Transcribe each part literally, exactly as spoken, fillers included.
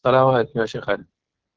السلام عليكم يا شيخ علي.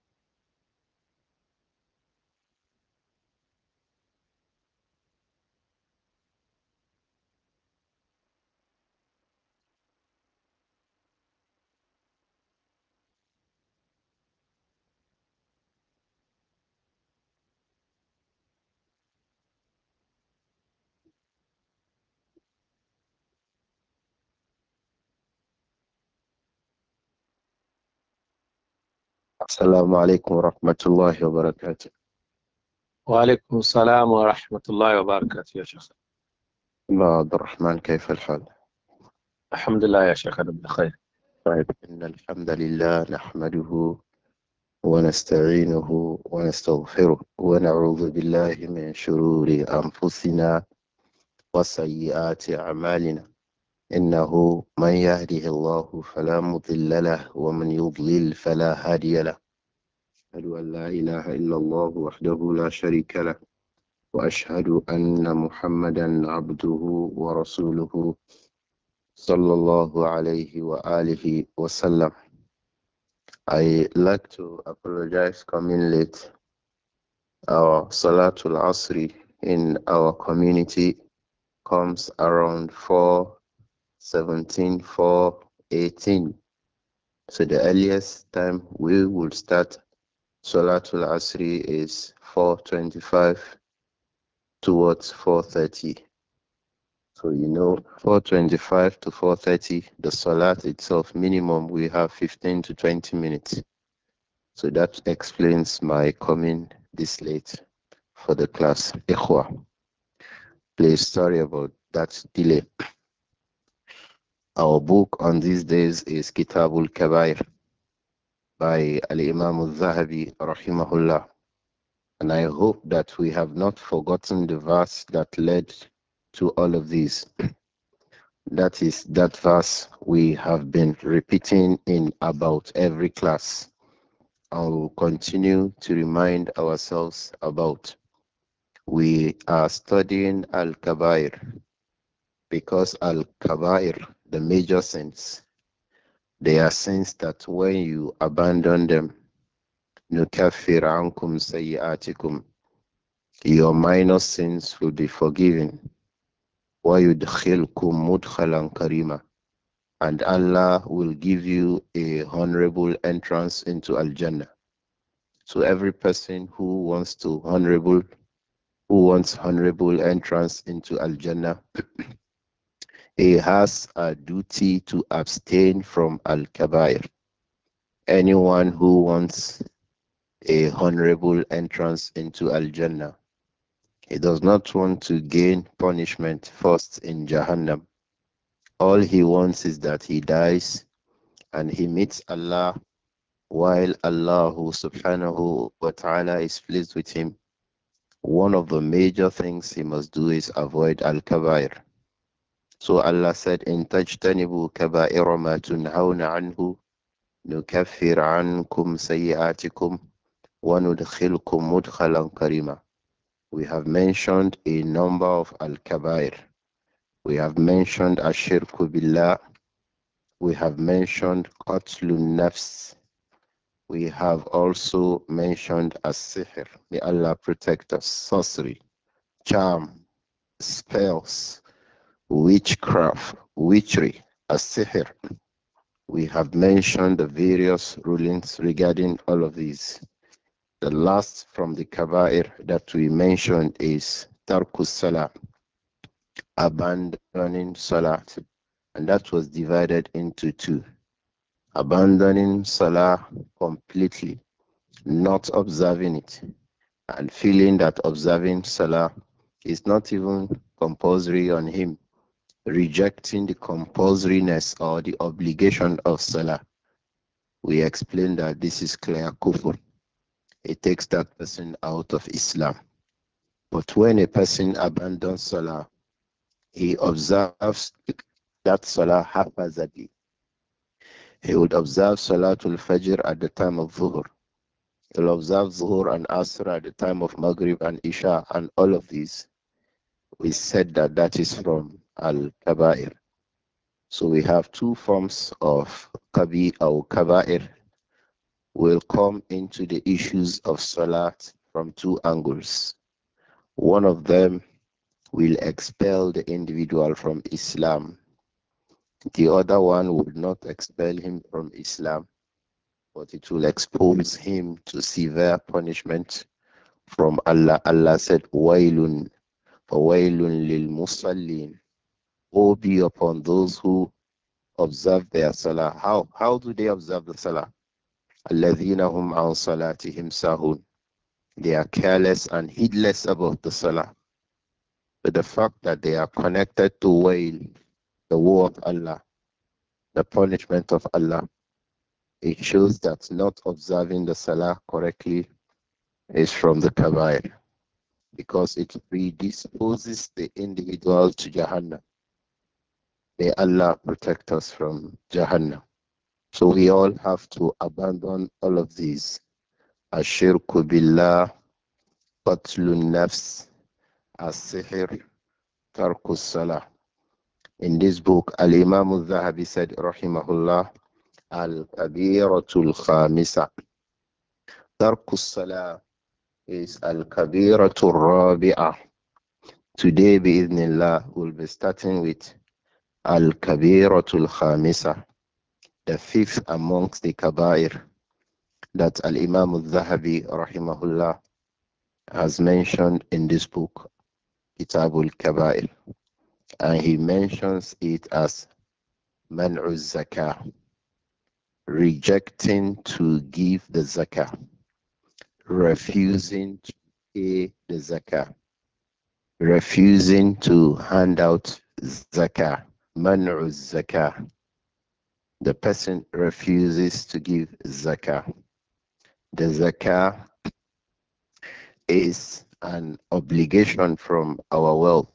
السلام عليكم ورحمة الله وبركاته. وعليكم السلام ورحمة الله وبركاته يا شيخ. الله عبد الرحمن، كيف الحال؟ الحمد لله يا شيخ، أنا بخير. طيب، إن الحمد لله نحمده ونستعينه ونستغفره ونعوذ بالله من شرور أنفسنا وسيئات أعمالنا. إنه من يهده الله فلا مضل له ومن يضلل فلا هادي له. أشهد أن لا إله إلا الله وحده لا شريك له، وأشهد أن محمدا عبده ورسوله صلى الله عليه وآله وسلم. I like to apologize coming late. Our Salatul Asri in our community comes around four seventeen, four eighteen. So the earliest time we will start Salatul Asri is four twenty-five towards four thirty. So you know, four twenty-five to four thirty, the Salat itself, minimum we have fifteen to twenty minutes. So that explains my coming this late for the class. Ikhwa, please sorry about that delay. Our book on these days is Kitabul Kabair by Al Imam al Zahabi rahimahullah. And I hope that we have not forgotten the verse that led to all of these. That is that verse we have been repeating in about every class. And we'll continue to remind ourselves about. We are studying Al Kabair because Al Kabair, the major sins, they are sins that when you abandon them, Nukaffir ankum sayyatikum, your minor sins will be forgiven. Wa yudkhilkum mudkhalan karima, and Allah will give you a honorable entrance into Al Jannah. So every person who wants to honorable who wants honorable entrance into Al Jannah, he has a duty to abstain from Al Kabair. Anyone who wants a honorable entrance into Al Jannah, he does not want to gain punishment first in Jahannam. All he wants is that he dies and he meets Allah while Allah subhanahu wa ta'ala is pleased with him. One of the major things he must do is avoid Al Kabair. So Allah said, In tajtanibu kaba'ira ma tunhawna anhu, nukaffir ankum sayi'atikum, wa nudkhilkum mudkhalan karima. We have mentioned a number of al-kabair. We have mentioned ashirku billah. We have mentioned qatlun nafs. We have also mentioned as-sihr. May Allah protect us. Sorcery, charm, spells, witchcraft, witchery, as-sihr. We have mentioned the various rulings regarding all of these. The last from the kaba'ir that we mentioned is tarkus salah, abandoning salat, and that was divided into two. Abandoning salah completely, not observing it, and feeling that observing salah is not even compulsory on him, rejecting the compulsoriness or the obligation of salah. We explained that this is clear kufr. It takes that person out of Islam. But when a person abandons Salah, he observes that Salah haphazardly. He would observe Salatul Fajr at the time of Zuhur. He'll observe Zuhur and Asr at the time of Maghrib and Isha, and all of these. We said that that is from Al-Kaba'ir. So we have two forms of Kabi or Kaba'ir will come into the issues of Salat from two angles. One of them will expel the individual from Islam. The other one would not expel him from Islam, but it will expose him to severe punishment from Allah. Allah said, Wailun, Wailun lil Musallin. Woe be upon those who observe their salah. How? How do they observe the salah? Alladhina hum an salatihim sahun. They are careless and heedless about the salah. But the fact that they are connected to wail, the woe of Allah, the punishment of Allah, it shows that not observing the salah correctly is from the kabair because it predisposes the individual to Jahannam. May Allah protect us from Jahannam. So we all have to abandon all of these. Ashirku billah, qatlun nafs, as-sihr, tarkus salah. In this book, Al-Imam al-Zahabi said, rahimahullah, al-kabiratul khamisa. Tarkus salah is al-kabiratul rabi'ah. Today, bi'idhnillah, we'll be starting with al-kabiratul khamisa, the fifth amongst the kabair that Al-Imam al-Zahabi, rahimahullah, has mentioned in this book, Kitabul Kabair. And he mentions it as man'u zakah, rejecting to give the zakah, refusing to pay the zakah, refusing to hand out zakah, man'u zakah. The person refuses to give zakah. The zakah is an obligation from our wealth,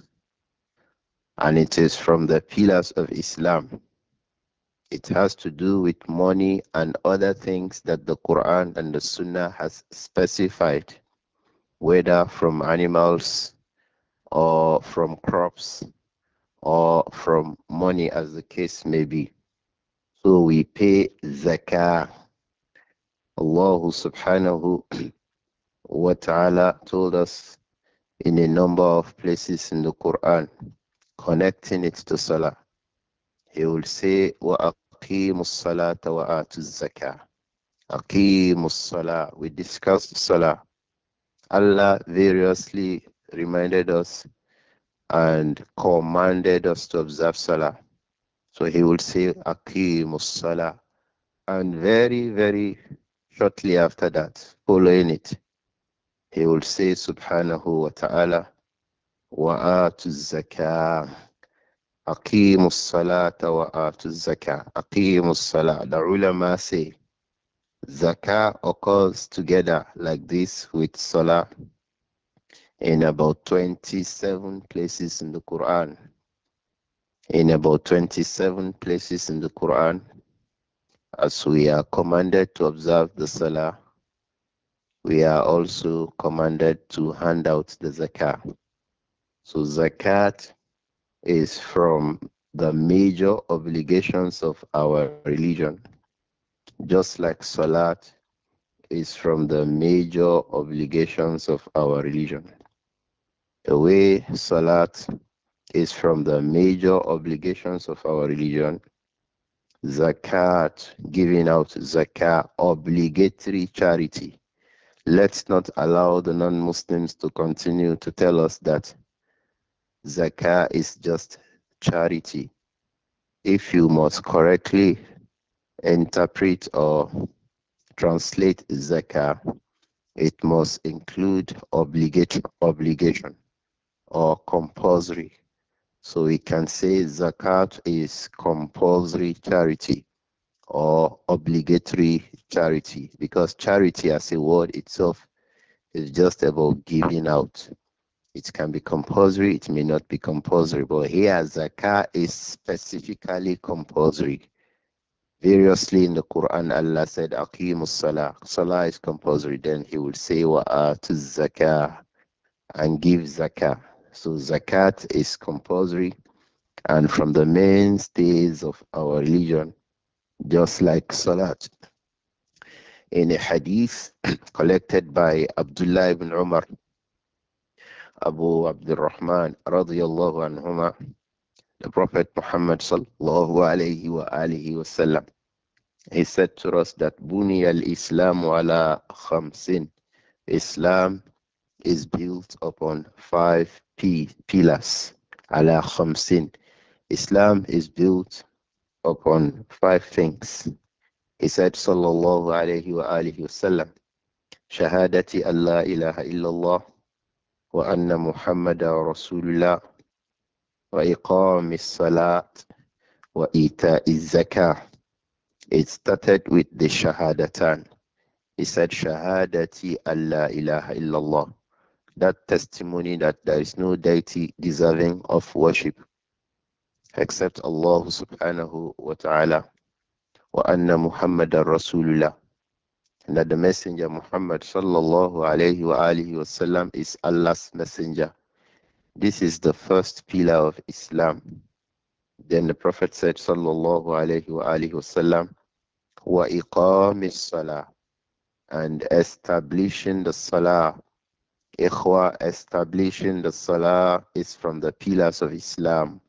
and it is from the pillars of Islam. It has to do with money and other things that the Quran and the Sunnah has specified, whether from animals or from crops or from money, as the case may be. So we pay zakah. Allah subhanahu wa ta'ala told us in a number of places in the Quran, connecting it to Salah. He will say, وَأَقِيمُوا الصَّلَاةَ وَآتُوا الزَّكَاةَ. Aqimus Salah. We discussed Salah. Allah variously reminded us and commanded us to observe Salah. So he will say, Aqimus Salah. And very, very shortly after that, following it, he will say, Subhanahu wa ta'ala, وَآتُوا الزَّكَاةَ. Aqimus salata wa atu zakah. Aqimus salah. The ulama say zakah occurs together like this with salah in about twenty-seven places in the Quran. In about twenty-seven places in the Quran, as we are commanded to observe the salah, we are also commanded to hand out the zakah. So zakat is from the major obligations of our religion, just like Salat is from the major obligations of our religion. The way Salat is from the major obligations of our religion, Zakat, giving out Zakat, obligatory charity. Let's not allow the non-Muslims to continue to tell us that Zakah is just charity. If you must correctly interpret or translate zakah, it must include obligatory obligation or compulsory. So we can say zakat is compulsory charity or obligatory charity because charity as a word itself is just about giving out. It can be compulsory, it may not be compulsory, but here zakah is specifically compulsory. Variously in the Quran, Allah said, Aqimus Salah. Salah is compulsory. Then He will say, Wa'atu Zakah, and give Zakah. So Zakat is compulsory and from the mainstays of our religion, just like Salat. In a hadith collected by Abdullah ibn Umar, Abu Abdurrahman radiyallahu anhuma, the Prophet Muhammad sallallahu alayhi wa alihi wasallam, he said to us that Buni al-Islam ala khamsin. Islam is built upon five P pillars. Ala khamsin. Islam is built upon five things. He said, Sallallahu alayhi wa alihi wasallam, Shahadati Allah ilaha illallah wa anna Muhammada Rasulullah wa iqamis salat wa ita'iz zakah. It started with the Shahadatan. He said, Shahadati Allah ilaha illallah. That testimony that there is no deity deserving of worship except Allah subhanahu wa ta'ala, wa anna Muhammadan Rasulullah, and that the messenger Muhammad sallallahu alayhi wa alihi wasallam is Allah's messenger. This is the first pillar of Islam. Then the Prophet said sallallahu alayhi wa alihi wasallam, wa iqamis salah, and establishing the salah. Ikhwa, establishing the salah is from the pillars of Islam.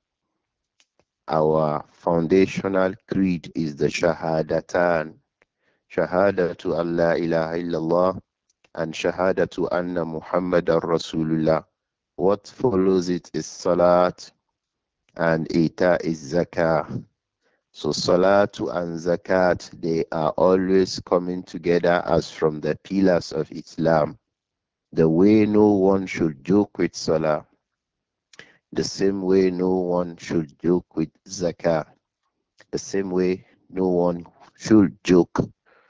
Our foundational creed is the Shahadatan. Shahadatu Allah ilaha illallah and Shahadatu anna Muhammadan Rasulullah. What follows it is Salat and Ita is Zakah. So Salatu and Zakat, they are always coming together as from the pillars of Islam. The way no one should joke with Salah, the same way no one should joke with Zakah, the same way no one should joke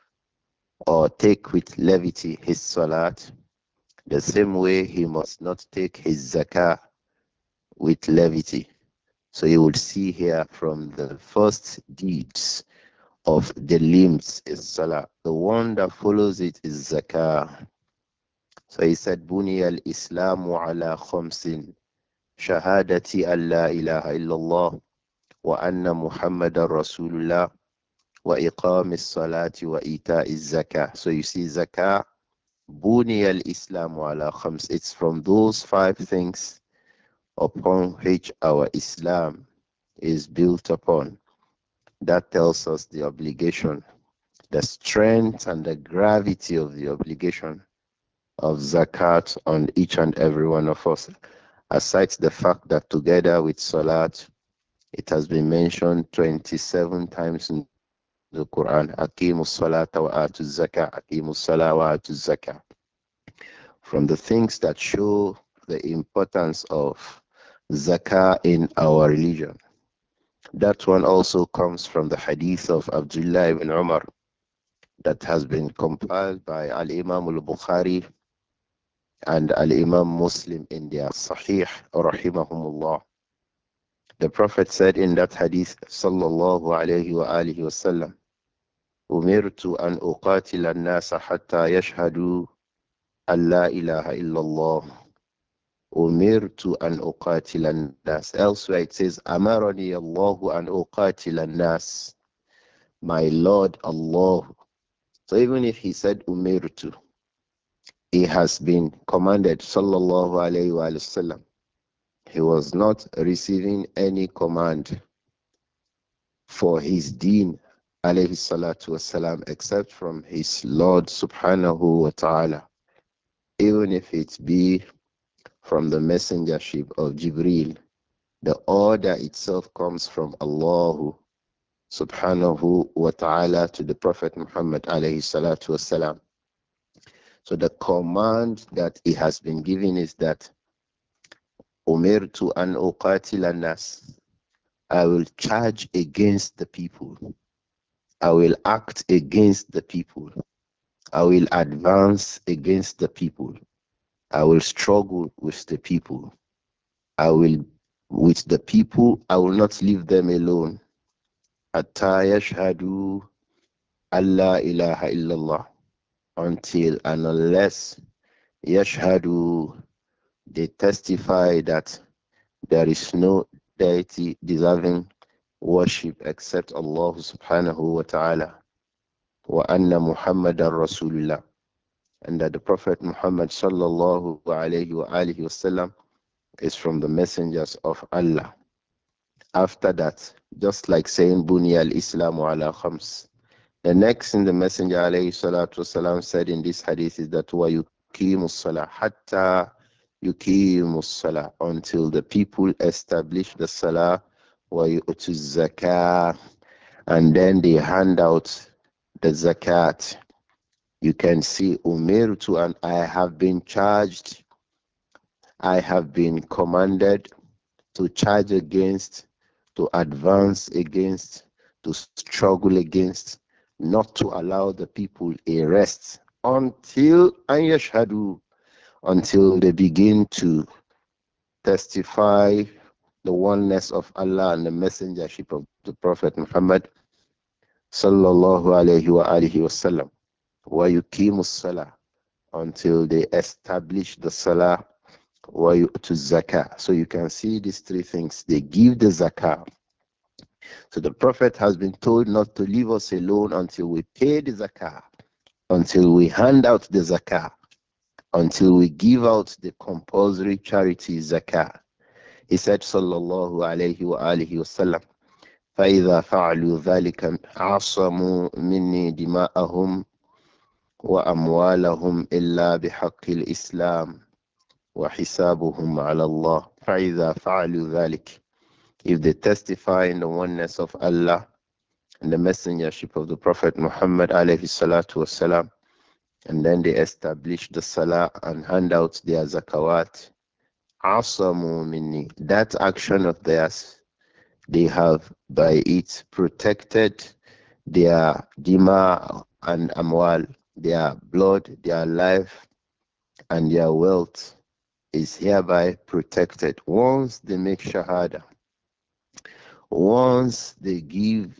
or take with levity his Salat, the same way he must not take his Zakah with levity. So you would see here from the first deeds of the limbs is Salah. The one that follows it is Zakah. So he said, Buni al-Islamu ala khamsin. Shahadati an la ilaha illallah wa anna Muhammadan Rasulullah wa iqamis salati wa ita'iz zakah. So you see zakah, Buni al-Islamu ala khams. It's from those five things upon which our Islam is built upon. That tells us the obligation, the strength and the gravity of the obligation of zakat on each and every one of us. Aside the fact that together with salat, it has been mentioned twenty-seven times in the Quran. Aqimu salata wa atu zakah. Aqimu salah wa atu zakah. From the things that show the importance of zakah in our religion. That one also comes from the hadith of Abdullah ibn Umar that has been compiled by Al-Imam al-Bukhari and Al-Imam Muslim in their Sahih, rahimahumullah. The Prophet said in that hadith, sallallahu alayhi wa alihi wa sallam, Umirtu an uqatila an-nasa hatta yashhadu an la ilaha illallah. Umirtu an uqatila an-nas. Elsewhere it says, Amarani Allahu an uqatila an-nas. My Lord Allah. So even if he said Umirtu, he has been commanded, sallallahu alayhi wa sallam. He was not receiving any command for his deen, alayhi salatu wasalam, except from his Lord subhanahu wa ta'ala. Even if it be from the messengership of Jibreel, the order itself comes from Allah subhanahu wa ta'ala to the Prophet Muhammad alayhi salatu wasalam. So the command that he has been given is that Umirtu an uqatila nas. I will charge against the people. I will act against the people. I will advance against the people. I will struggle with the people. I will, with the people, I will not leave them alone. Hatta yashhadu Allah ilaha illallah. Until and unless yashhadu, they testify that there is no deity deserving worship except Allah subhanahu wa ta'ala. وَأَنَّ مُحَمَّدًا رَسُولُ اللَّهِ, and that the Prophet Muhammad sallallahu alayhi wa alihi wasallam is from the messengers of Allah. After that, just like saying Bunya al-Islamu ala khams, the next thing the Messenger alayhi salatu wasalam said in this hadith is that wa yuqimus salah hatta yuqimus salah, until the people establish the salah, wa yu'tuz zakah, and then they hand out the zakat. You can see umirtu, and I have been charged, I have been commanded to charge against, to advance against, to struggle against, not to allow the people a rest until ayashhadu, until they begin to testify the oneness of Allah and the messengership of the Prophet Muhammad sallallahu alayhi wa alihi wasallam. Wa yuqimus salah, until they establish the salah, wa yu'tu zakah. So you can see these three things. They give the zakah. So the Prophet has been told not to leave us alone until we pay the zakah, until we hand out the zakah, until we give out the compulsory charity zakah. He said, sallallahu alayhi wa alihi wa sallam, فَإِذَا فَعَلُوا ذَلِكَ عَصَمُوا مِنِّي دِمَاءَهُمْ وَأَمْوَالَهُمْ إِلَّا بِحَقِّ الْإِسْلَامِ وَحِسَابُهُمْ عَلَى اللَّهِ فَإِذَا فَعَلُوا ذَلِكَ. If they testify in the oneness of Allah and the messengership of the Prophet Muhammad alayhi salatu wasalam, and then they establish the salah and hand out their zakawat, asamu minni, that action of theirs, they have by it protected their dima and amwal, their blood, their life, and their wealth is hereby protected. Once they make shahada, once they give,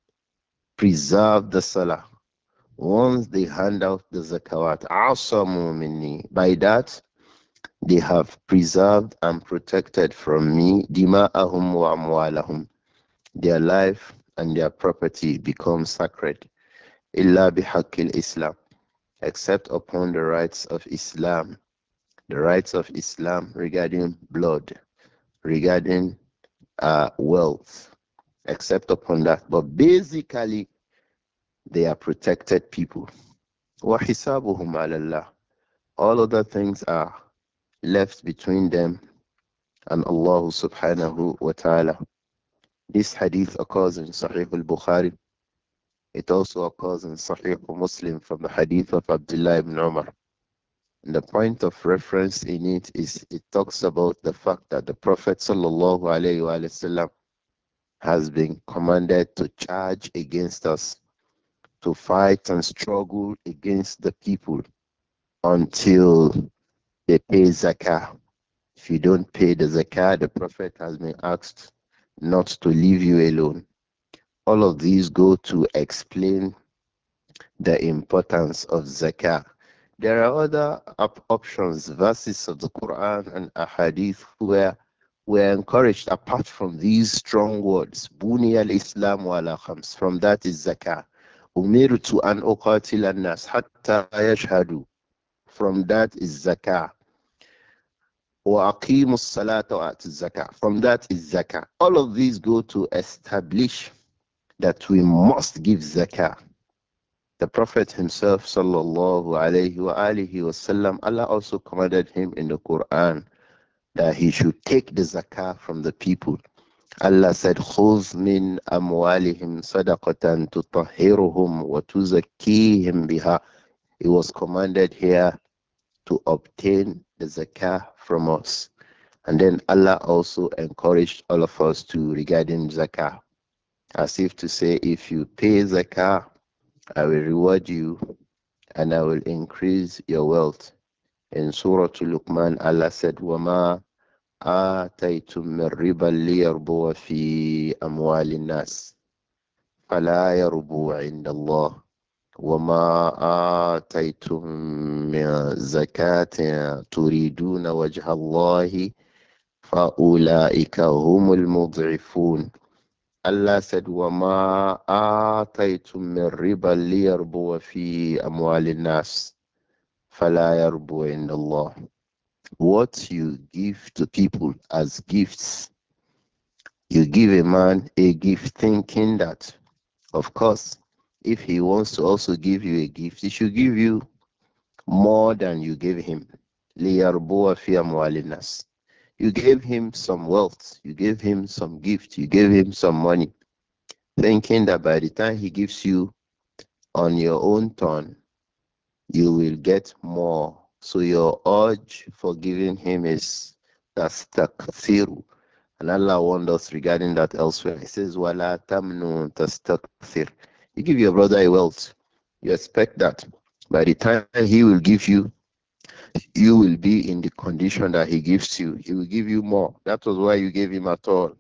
preserve the salah, once they hand out the zakawat, asamu minni, by that they have preserved and protected from me dima'ahum wa amwalahum, their life and their property becomes sacred. Illa bihaqqil Islam, except upon the rights of Islam, the rights of Islam regarding blood, regarding uh, wealth, except upon that. But basically, they are protected people. وَحِسَابُهُمْ عَلَى اللَّهِ. All other things are left between them and Allah subhanahu wa ta'ala. This hadith occurs in Sahih al-Bukhari. It also occurs in Sahih Muslim from the hadith of Abdullah ibn Umar. And the point of reference in it is it talks about the fact that the Prophet sallallahu alayhi wa sallam has been commanded to charge against us, to fight and struggle against the people until they pay zakah. If you don't pay the zakah, the Prophet has been asked not to leave you alone. All of these go to explain the importance of zakah. There are other op- options, verses of the Quran and Ahadith where we're encouraged apart from these strong words. Buni al-Islam wa ala khams. From that is zakah. Umirtu an uqatil an-nas hatta yashhadu. From that is zakah. Wa aqimus salata wa atu zakah. From that is zakah. All of these go to establish that we must give zakah. The Prophet himself, sallallahu alayhi wa alihi wasallam, Allah also commanded him in the Quran that he should take the zakah from the people. Allah said, خُذْ مِنْ أَمْوَالِهِمْ صَدَقَةً تُطَهِّرُهُمْ وَتُزَكِّيهِمْ بِهَا. He was commanded here to obtain the zakah from us. And then Allah also encouraged all of us to regarding zakah, as if to say, if you pay zakah, I will reward you and I will increase your wealth. In Surah Luqman, Allah said, وَمَا آتَيْتُم مِّن رِّبًا لِيَرْبُوَ فِي أَمْوَالِ النَّاسِ فَلَا يَرْبُو عِندَ اللَّهِ وَمَا آتَيْتُم مِّن زَكَاةٍ تُرِيدُونَ وَجْهَ اللَّهِ فَأُولَٰئِكَ هُمُ الْمُضْعِفُونَ. Allah said, وَمَا آتَيْتُم مِّن رِّبًا لِيَرْبُوَ فِي أَمْوَالِ النَّاسِ فَلَا يَرْبُو عِندَ اللَّهِ. What you give to people as gifts, you give a man a gift thinking that, of course, if he wants to also give you a gift, he should give you more than you gave him. لِيَرْبُوَ فِي أَمْوَالِ النَّاسِ. You gave him some wealth, you gave him some gift, you gave him some money, thinking that by the time he gives you on your own turn, you will get more. So your urge for giving him is tastakthir. And Allah warned us regarding that elsewhere. He says, Wala tamnu tastakthir. You give your brother a wealth, you expect that by the time he will give you, you will be in the condition that he gives you. He will give you more. That was why you gave him at all.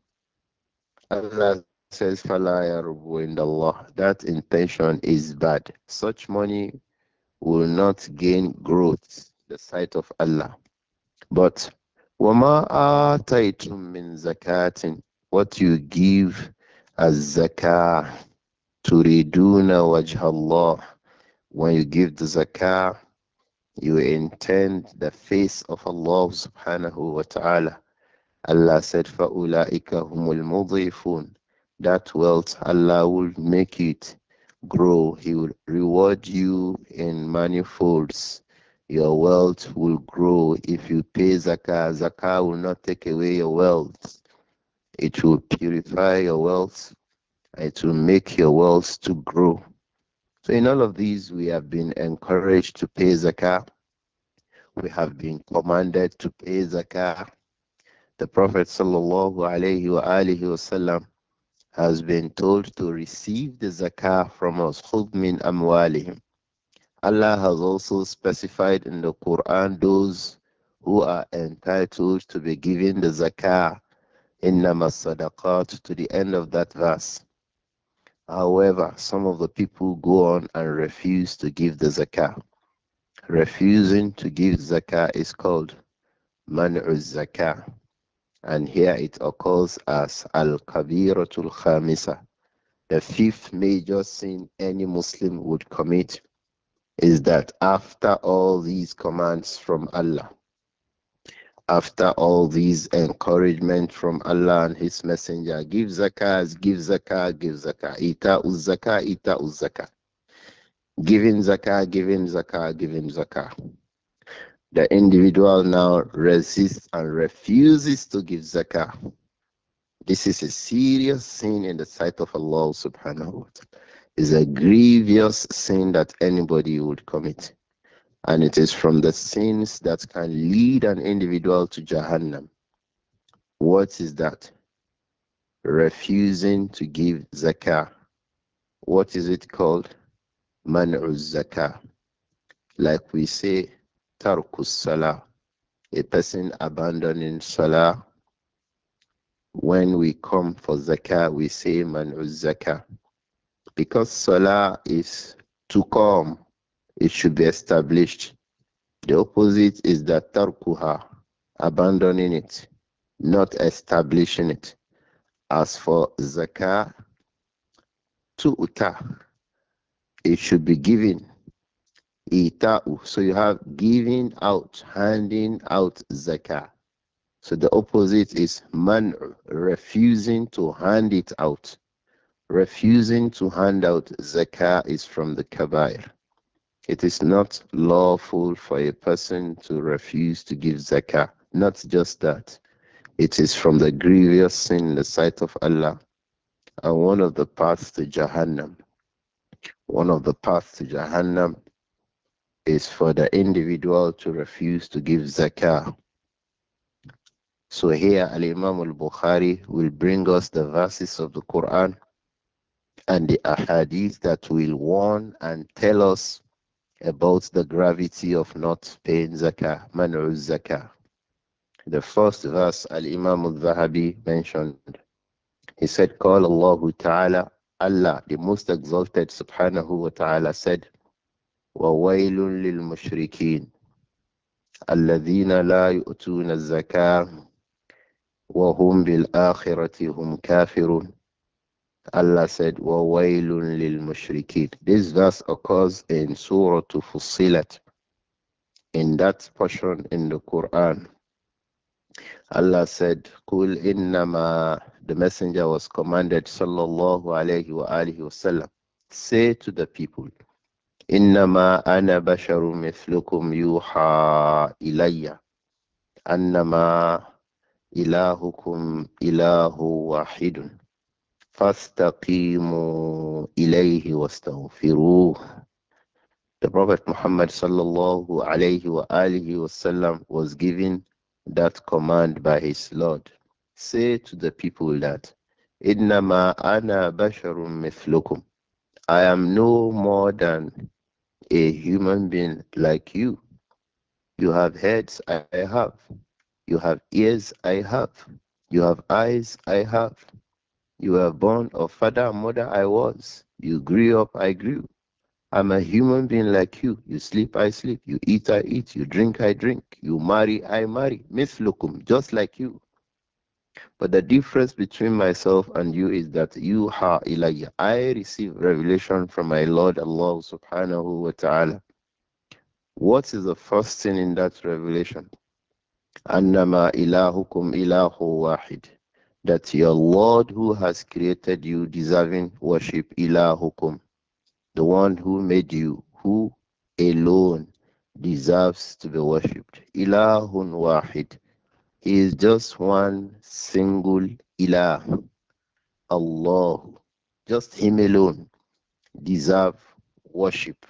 Allah says, Fala yarbu in Allah. That intention is bad. Such money will not gain growth the sight of Allah. But wama ataytum min zakatin, what you give as zakah, turiduna wajha Allah. When you give the zakah, you intend the face of Allah subhanahu wa ta'ala. Allah said, فَأُولَٰئِكَ هُمُ الْمُضِيفُونَ. That wealth, Allah will make it grow. He will reward you in manifolds. Your wealth will grow. If you pay zakah, zakah will not take away your wealth. It will purify your wealth. It will make your wealth to grow. So in all of these, we have been encouraged to pay zakah. We have been commanded to pay zakah. The Prophet sallallahu alayhi wa alihi wasallam has been told to receive the zakah from us. خُذْ مِنْ أَمْوَالِهِمْ. Allah has also specified in the Quran those who are entitled to be given the zakah, إِنَّمَا الصَّدَقَاتُ, to the end of that verse. However, some of the people go on and refuse to give the zakah. Refusing to give zakah is called man'u zakah. And here it occurs as al-kabiratul khamisa. The fifth major sin any Muslim would commit is that after all these commands from Allah, after all these encouragement from Allah and His Messenger, give zakah, give zakah, give zakah, ita uz zakah, ita uz zakah, giving zakah, giving zakah, giving zakah. The individual now resists and refuses to give zakah. This is a serious sin in the sight of Allah subhanahu wa ta'ala. It's a grievous sin that anybody would commit. And it is from the sins that can lead an individual to Jahannam. What is that? Refusing to give zakah. What is it called? Man'u zakah. Like we say, tarkus salah. A person abandoning salah. When we come for zakah, we say man'u zakah. Because salah is to come, it should be established. The opposite is that tarkuha, abandoning it, not establishing it. As for zakah, tu'ta, it should be given. Ita'u, so you have giving out, handing out zakah. So the opposite is man, refusing to hand it out. Refusing to hand out zakah is from the kabair. It is not lawful for a person to refuse to give zakah. Not just that. It is from the grievous sin in the sight of Allah. And one of the paths to Jahannam. One of the paths to Jahannam is for the individual to refuse to give zakah. So here Al-Imam al-Bukhari will bring us the verses of the Quran and the ahadith that will warn and tell us about the gravity of not paying zakah, man'u zakah. The first verse Al-Imam al-Zahabi mentioned, he said, Qala Allahu Ta'ala, Allah, the most exalted subhanahu wa ta'ala said, وَوَيْلٌ لِلْمُشْرِكِينَ الَّذِينَ لَا يُؤْتُونَ الزَّكَاةَ وَهُمْ بِالْآخِرَةِ هُمْ كَافِرُونَ. Allah said, وَوَيْلٌ لِلْمُشْرِكِينَ. This verse occurs in Surah Fussilat. In that portion in the Quran, Allah said, Qul innama, the messenger was commanded, sallallahu alayhi wa alihi wasallam, say to the people, innama ana basharum mithlukum yuha ilayya, annama ilahukum ilahu wahidun, fastaqimu ilayhi wastaghfiruh. The Prophet Muhammad sallallahu alayhi wa alihi wasallam was given that command by his Lord. Say to the people that Innama ana basharum mithlukum. I am no more than a human being like you. You have heads, I have. You have ears, I have. You have eyes, I have. You were born of father and mother, I was. You grew up, I grew. I'm a human being like you. You sleep, I sleep. You eat, I eat. You drink, I drink. You marry, I marry. Mithlukum, just like you. But the difference between myself and you is that you ha ilayya. I receive revelation from my Lord Allah subhanahu wa ta'ala. What is the first thing in that revelation? Annama ilahukum ilahu wahid. That your Lord who has created you deserving worship ilahukum, the one who made you, who alone deserves to be worshipped. Ilahun wahid. He is just one single ilah. Allah. Just him alone deserve worship.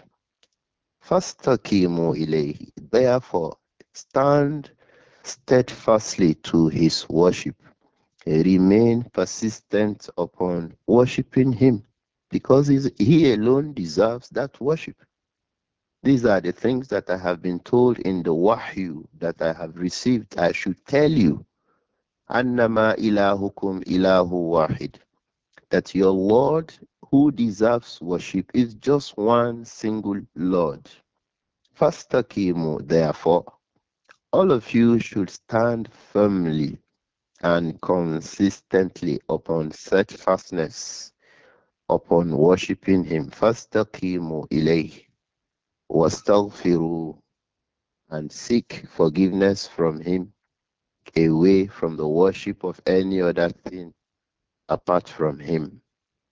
Fastaqimu ilayhi. Therefore, stand steadfastly to his worship. Remain persistent upon worshiping him because he's, he alone deserves that worship. These are the things that I have been told in the wahyu that I have received. I should tell you, annama ilahukum ilahu wahid, that your Lord who deserves worship is just one single Lord. Fastakimu, therefore, all of you should stand firmly and consistently upon steadfastness, upon worshipping Him. Fastakimu ilayh, wastaghfiru, and seek forgiveness from Him, away from the worship of any other thing apart from Him.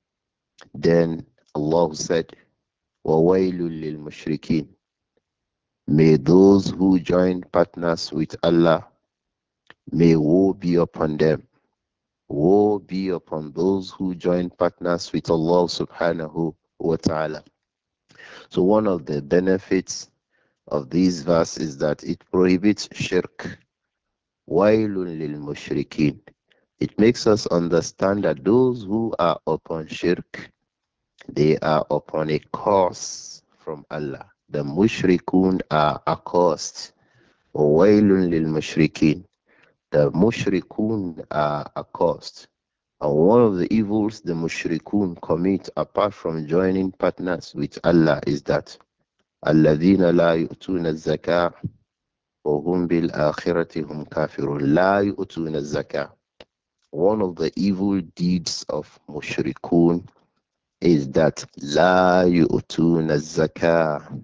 Then Allah said, وَوَيْلٌ لِلْمُشْرِكِينَ. May those who join partners with Allah, may woe be upon them. Woe be upon those who join partners with Allah subhanahu wa ta'ala. So one of the benefits of this verse is that it prohibits shirk. Wailun lil mushrikeen. It makes us understand that those who are upon shirk, they are upon a curse from Allah. The mushrikun are accursed. Wailun lil mushrikeen. The mushrikun are accursed. And one of the evils the mushrikun commit apart from joining partners with Allah is that الذين لا يؤتون الزكاة وهم بالآخرة هم كافرون لا يؤتون الزكاة. One of the evil deeds of mushrikun is that لا يؤتون الزكاة.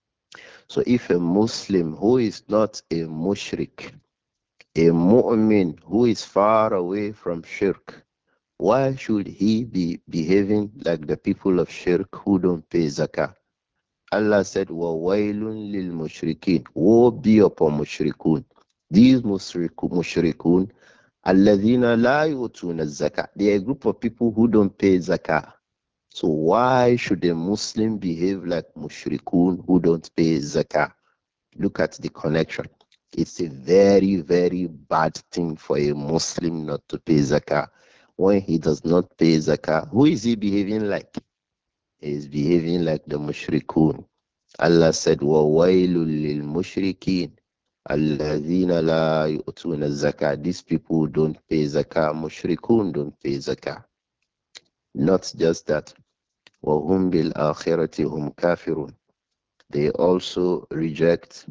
So if a Muslim who is not a mushrik, a mu'min who is far away from shirk, why should he be behaving like the people of shirk who don't pay zakah? Allah said, وَوَيْلٌ لِلْمُشْرِكِينَ. Woe be upon mushrikun. These mushriku- mushrikun, الَّذِينَ لَا يُؤْتُونَ الزَّكَاةَ. They are a group of people who don't pay zakah. So why should a Muslim behave like mushrikun who don't pay zakah? Look at the connection. It's a very, very bad thing for a Muslim not to pay zakah. When he does not pay zakah, who is he behaving like? He is behaving like the mushrikun. Allah said, وَوَيْلٌ لِلْمُشْرِكِينَ الَّذِينَ لَا يُؤْتُونَ الزَّكَاةَ. These people don't pay zakah. Mushrikun don't pay zakah. Not just that. وَهُمْ بِالْآخِرَةِ هُمْ كَافِرُونَ. They also reject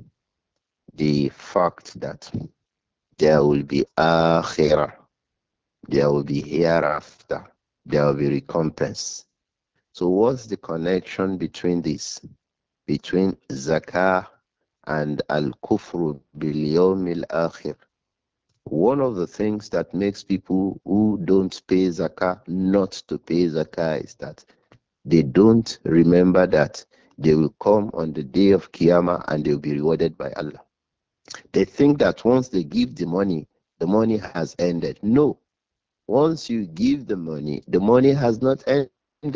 the fact that there will be akhirah, there will be hereafter. there will be recompense. So what's the connection between this? Between zakah and al-kufru bil yawmil akhir. One of the things that makes people who don't pay zakah not to pay zakah is that they don't remember that they will come on the day of Qiyamah and they will be rewarded by Allah. They think that once they give the money, the money has ended. No. Once you give the money, the money has not ended.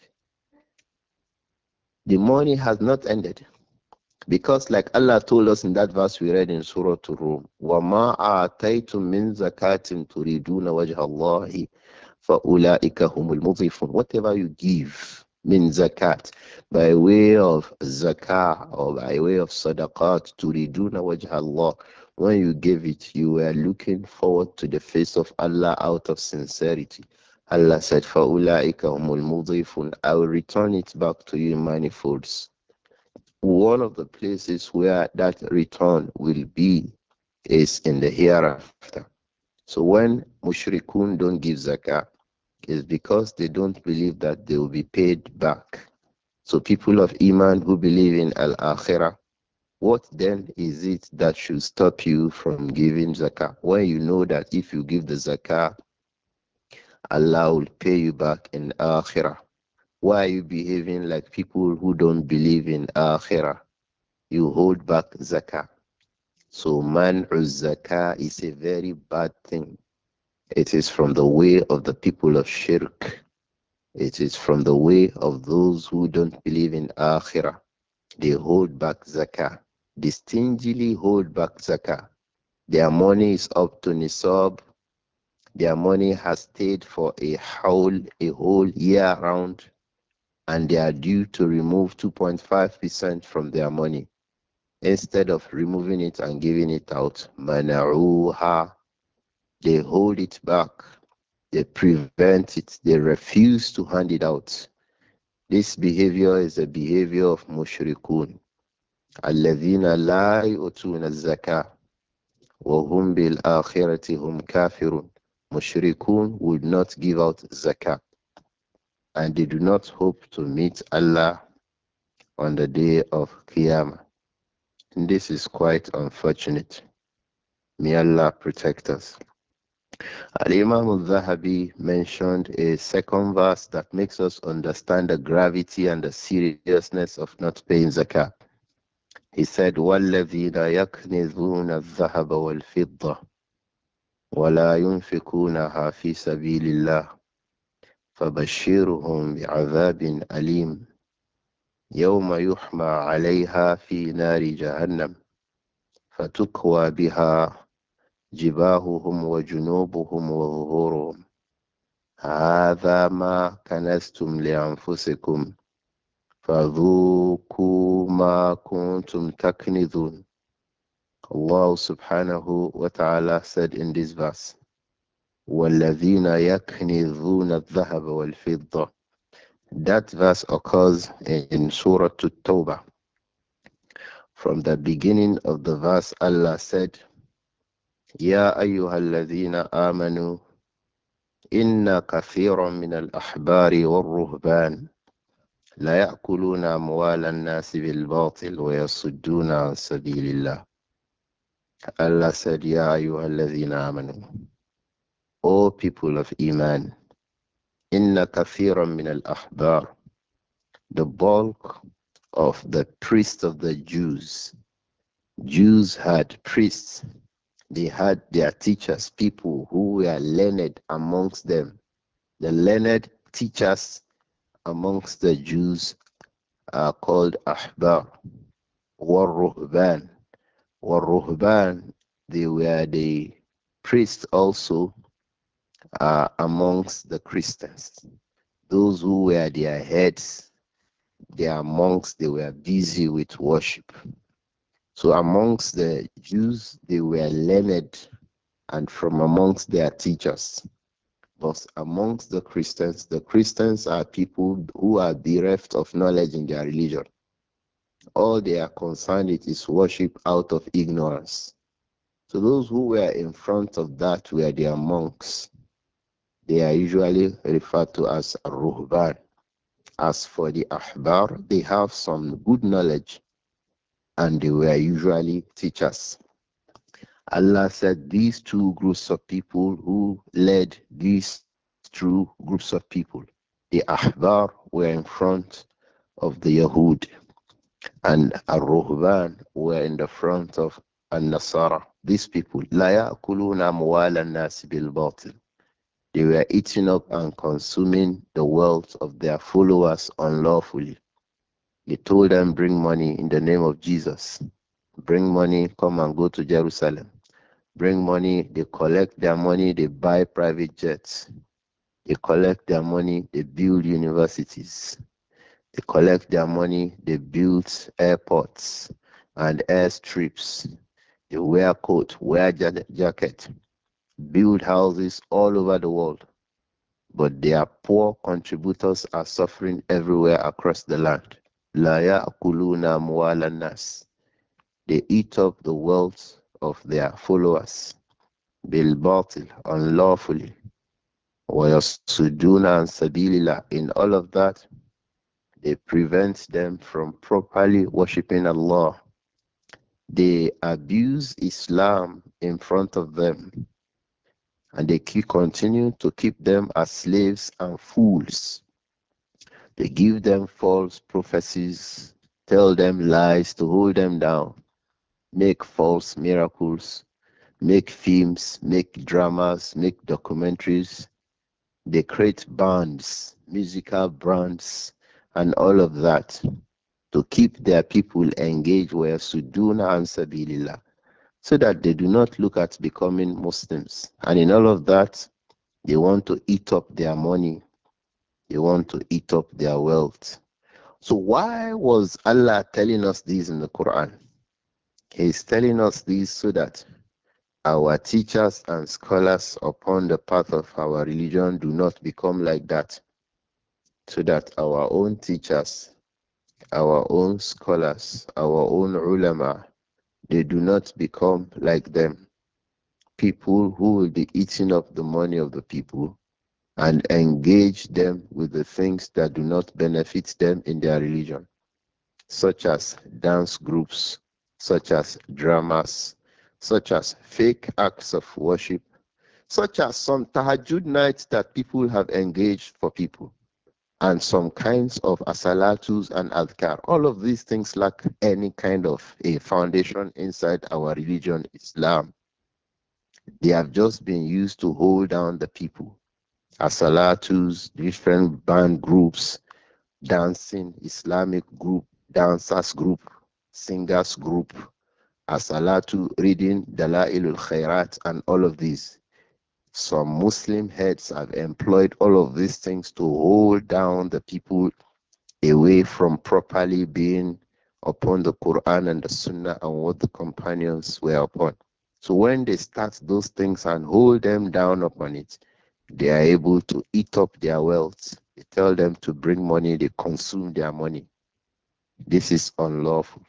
The money has not ended. Because like Allah told us in that verse we read in Surah Rum, وَمَا آتَيْتُم مِّن زَكَاةٍ تُرِيدُونَ وَجْهَ اللَّهِ فَأُولَٰئِكَ هُمُ الْمُضِيفُونَ. Whatever you give, min zakat, by way of zakah or by way of sadaqat, turiduna wajha Allah. When you give it, you were looking forward to the face of Allah out of sincerity. Allah said, فَأُولَٰئِكَ هُمُ الْمُضِيفُونَ. I will return it back to you in manifolds. One of the places where that return will be is in the hereafter. So when mushrikun don't give zakah, it's because they don't believe that they will be paid back. So people of Iman who believe in Al-Akhirah, what then is it that should stop you from giving zakah? When you know that if you give the zakah, Allah will pay you back in Akhirah. Why are you behaving like people who don't believe in Akhirah? You hold back zakah. So man'u zakah is a very bad thing. It is from the way of the people of shirk. It is from the way of those who don't believe in Akhirah. They hold back zakah. They stingily hold back zakah. Their money is up to nisab. Their money has stayed for a whole, a whole year round, and they are due to remove two point five percent from their money. Instead of removing it and giving it out, mana'uha, they hold it back. They prevent it. They refuse to hand it out. This behavior is a behavior of mushrikun. الذين لا يؤتون الزكاة وهم بالآخرة هم كافرون. Mushrikun would not give out zakah, and they do not hope to meet Allah on the day of Qiyamah. And this is quite unfortunate. May Allah protect us. Al-Imam al-Zahabi mentioned a second verse that makes us understand the gravity and the seriousness of not paying zakah. He said, وَالَّذِينَ يَكْنِزُونَ الذَّهَبَ وَالْفِضَّةَ وَلَا يُنْفِقُونَهَا فِي سَبِيلِ اللَّهِ فَبَشِّرْهُم بِعَذَابٍ أَلِيمٍ يَوْمَ يُحْمَى عَلَيْهَا فِي نَارِ جَهَنَّمَ فَتُكْوَى بِهَا جِبَاهُهُمْ وَجُنُوبُهُمْ وَظُهُورُهُمْ هَذَا مَا كَنَزْتُمْ لِأَنفُسِكُمْ فَذُوقُوا مَا كُنْتُمْ تَكْنِزُونَ. Allah subhanahu wa ta'ala said in this verse, وَالَّذِينَ يَكْنِزُونَ الذَّهَبَ وَالْفِضَّةَ. That verse occurs in Surah At-Tawbah. From the beginning of the verse, Allah said, يَا أَيُّهَا الَّذِينَ آمَنُوا إِنَّ كَثِيرًا مِنَ الْأَحْبَارِ وَالرُّهْبَانِ لا يأكلون أموال الناس بالباطل ويصدون عن سبيل الله. Allah said, يا أيها الذين آمنوا, O people of Iman, إن كثيرا من الأحبار, the bulk of the priests of the Jews. Jews had priests. They had their teachers, people who were learned amongst them. The learned teachers amongst the Jews are called Ahbar or Ruhban. Or Ruhban, they were the priests also uh, amongst the Christians. Those who were their heads, their monks, they were busy with worship. So amongst the Jews, they were learned and from amongst their teachers. But amongst the Christians, the Christians are people who are bereft of knowledge in their religion. All they are concerned with is worship out of ignorance. So those who were in front of that were their monks. They are usually referred to as ruhban. As for the ahbar, they have some good knowledge and they were usually teachers. Allah said these two groups of people who led these two groups of people, the ahbar were in front of the Yahud and Ar-Ruhban were in the front of An-Nasara. These people, la ya'kuluna amwal an-nas bil batil. They were eating up and consuming the wealth of their followers unlawfully. They told them, bring money in the name of Jesus. Bring money, come and go to Jerusalem. Bring money, they collect their money, they buy private jets. They collect their money, they build universities. They collect their money, they build airports and airstrips. They wear coat, wear ja- jacket, build houses all over the world. But their poor contributors are suffering everywhere across the land. La ya'kuluna amwala nas. They eat up the wealth of their followers. Bil batil, unlawfully. Wa yasuduna an sabilillah. In all of that, they prevent them from properly worshipping Allah. They abuse Islam in front of them and they keep continue to keep them as slaves and fools. They give them false prophecies, tell them lies to hold them down, make false miracles, make films, make dramas, make documentaries. They create bands, musical brands, and all of that to keep their people engaged where Suduna and Sabilillah, so that they do not look at becoming Muslims. And in all of that, they want to eat up their money, they want to eat up their wealth. So why was Allah telling us this in the Quran? He's telling us this so that our teachers and scholars upon the path of our religion do not become like that, so that our own teachers, our own scholars, our own ulama, they do not become like them. People who will be eating up the money of the people and engage them with the things that do not benefit them in their religion, such as dance groups, such as dramas, such as fake acts of worship, such as some tahajjud nights that people have engaged for people, and some kinds of asalatus and adhkar. All of these things lack any kind of a foundation inside our religion, Islam. They have just been used to hold down the people. Asalatus, different band groups, dancing, Islamic group, dancers group, singers group, Asalatu, reading Dala'ilul Khairat, and all of these. Some Muslim heads have employed all of these things to hold down the people away from properly being upon the Quran and the Sunnah and what the companions were upon. So when they start those things and hold them down upon it, they are able to eat up their wealth. They tell them to bring money, they consume their money. This is unlawful.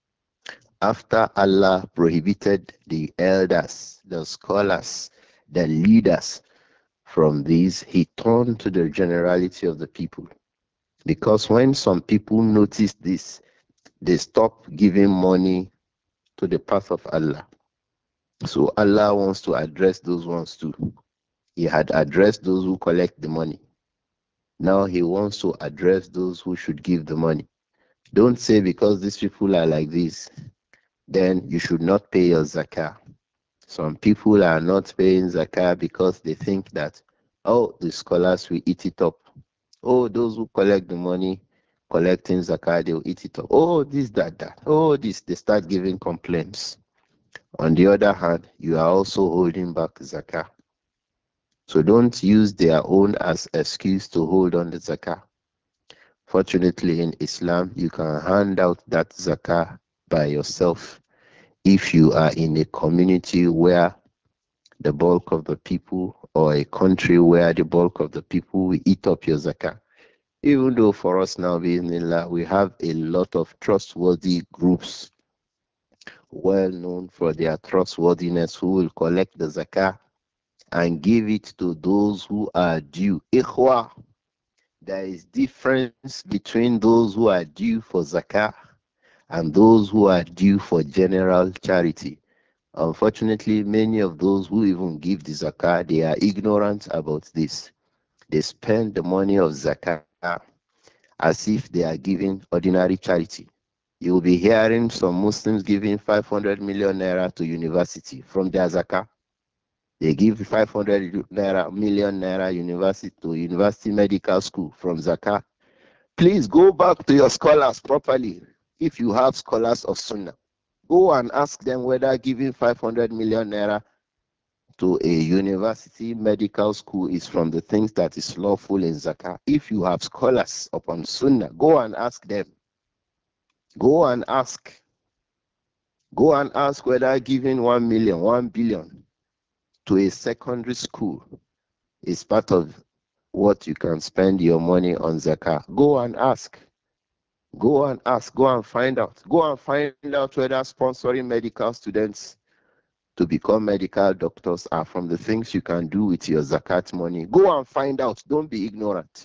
After Allah prohibited the elders, the scholars, the leaders from these, He turned to the generality of the people. Because when some people notice this, they stop giving money to the path of Allah. So Allah wants to address those ones too. He had addressed those who collect the money. Now He wants to address those who should give the money. Don't say because these people are like this, then you should not pay your zakah. Some people are not paying zakah because they think that, oh, the scholars will eat it up. Oh, those who collect the money, collecting zakah, they will eat it up. Oh, this, that, that. Oh, this, they start giving complaints. On the other hand, you are also holding back zakah. So don't use their own as excuse to hold on the zakah. Fortunately, in Islam, you can hand out that zakah by yourself if you are in a community where the bulk of the people, or a country where the bulk of the people will eat up your zakah. Even though for us now, bismillah, we have a lot of trustworthy groups well known for their trustworthiness who will collect the zakah and give it to those who are due. Ikhwa, there is difference between those who are due for zakah and those who are due for general charity. Unfortunately, many of those who even give the zakah, they are ignorant about this. They spend the money of zakah as if they are giving ordinary charity. You will be hearing some Muslims giving five hundred million naira to university from their zakah. They give five hundred naira, million naira university to university medical school from zakah. Please go back to your scholars properly. If you have scholars of Sunnah, go and ask them whether giving five hundred million naira to a university medical school is from the things that is lawful in zakah. If you have scholars upon Sunnah, go and ask them. Go and ask. Go and ask whether giving one million, one billion to a secondary school is part of what you can spend your money on zakah. Go and ask. Go and ask. Go and find out. Go and find out whether sponsoring medical students to become medical doctors are from the things you can do with your zakat money. Go and find out. Don't be ignorant.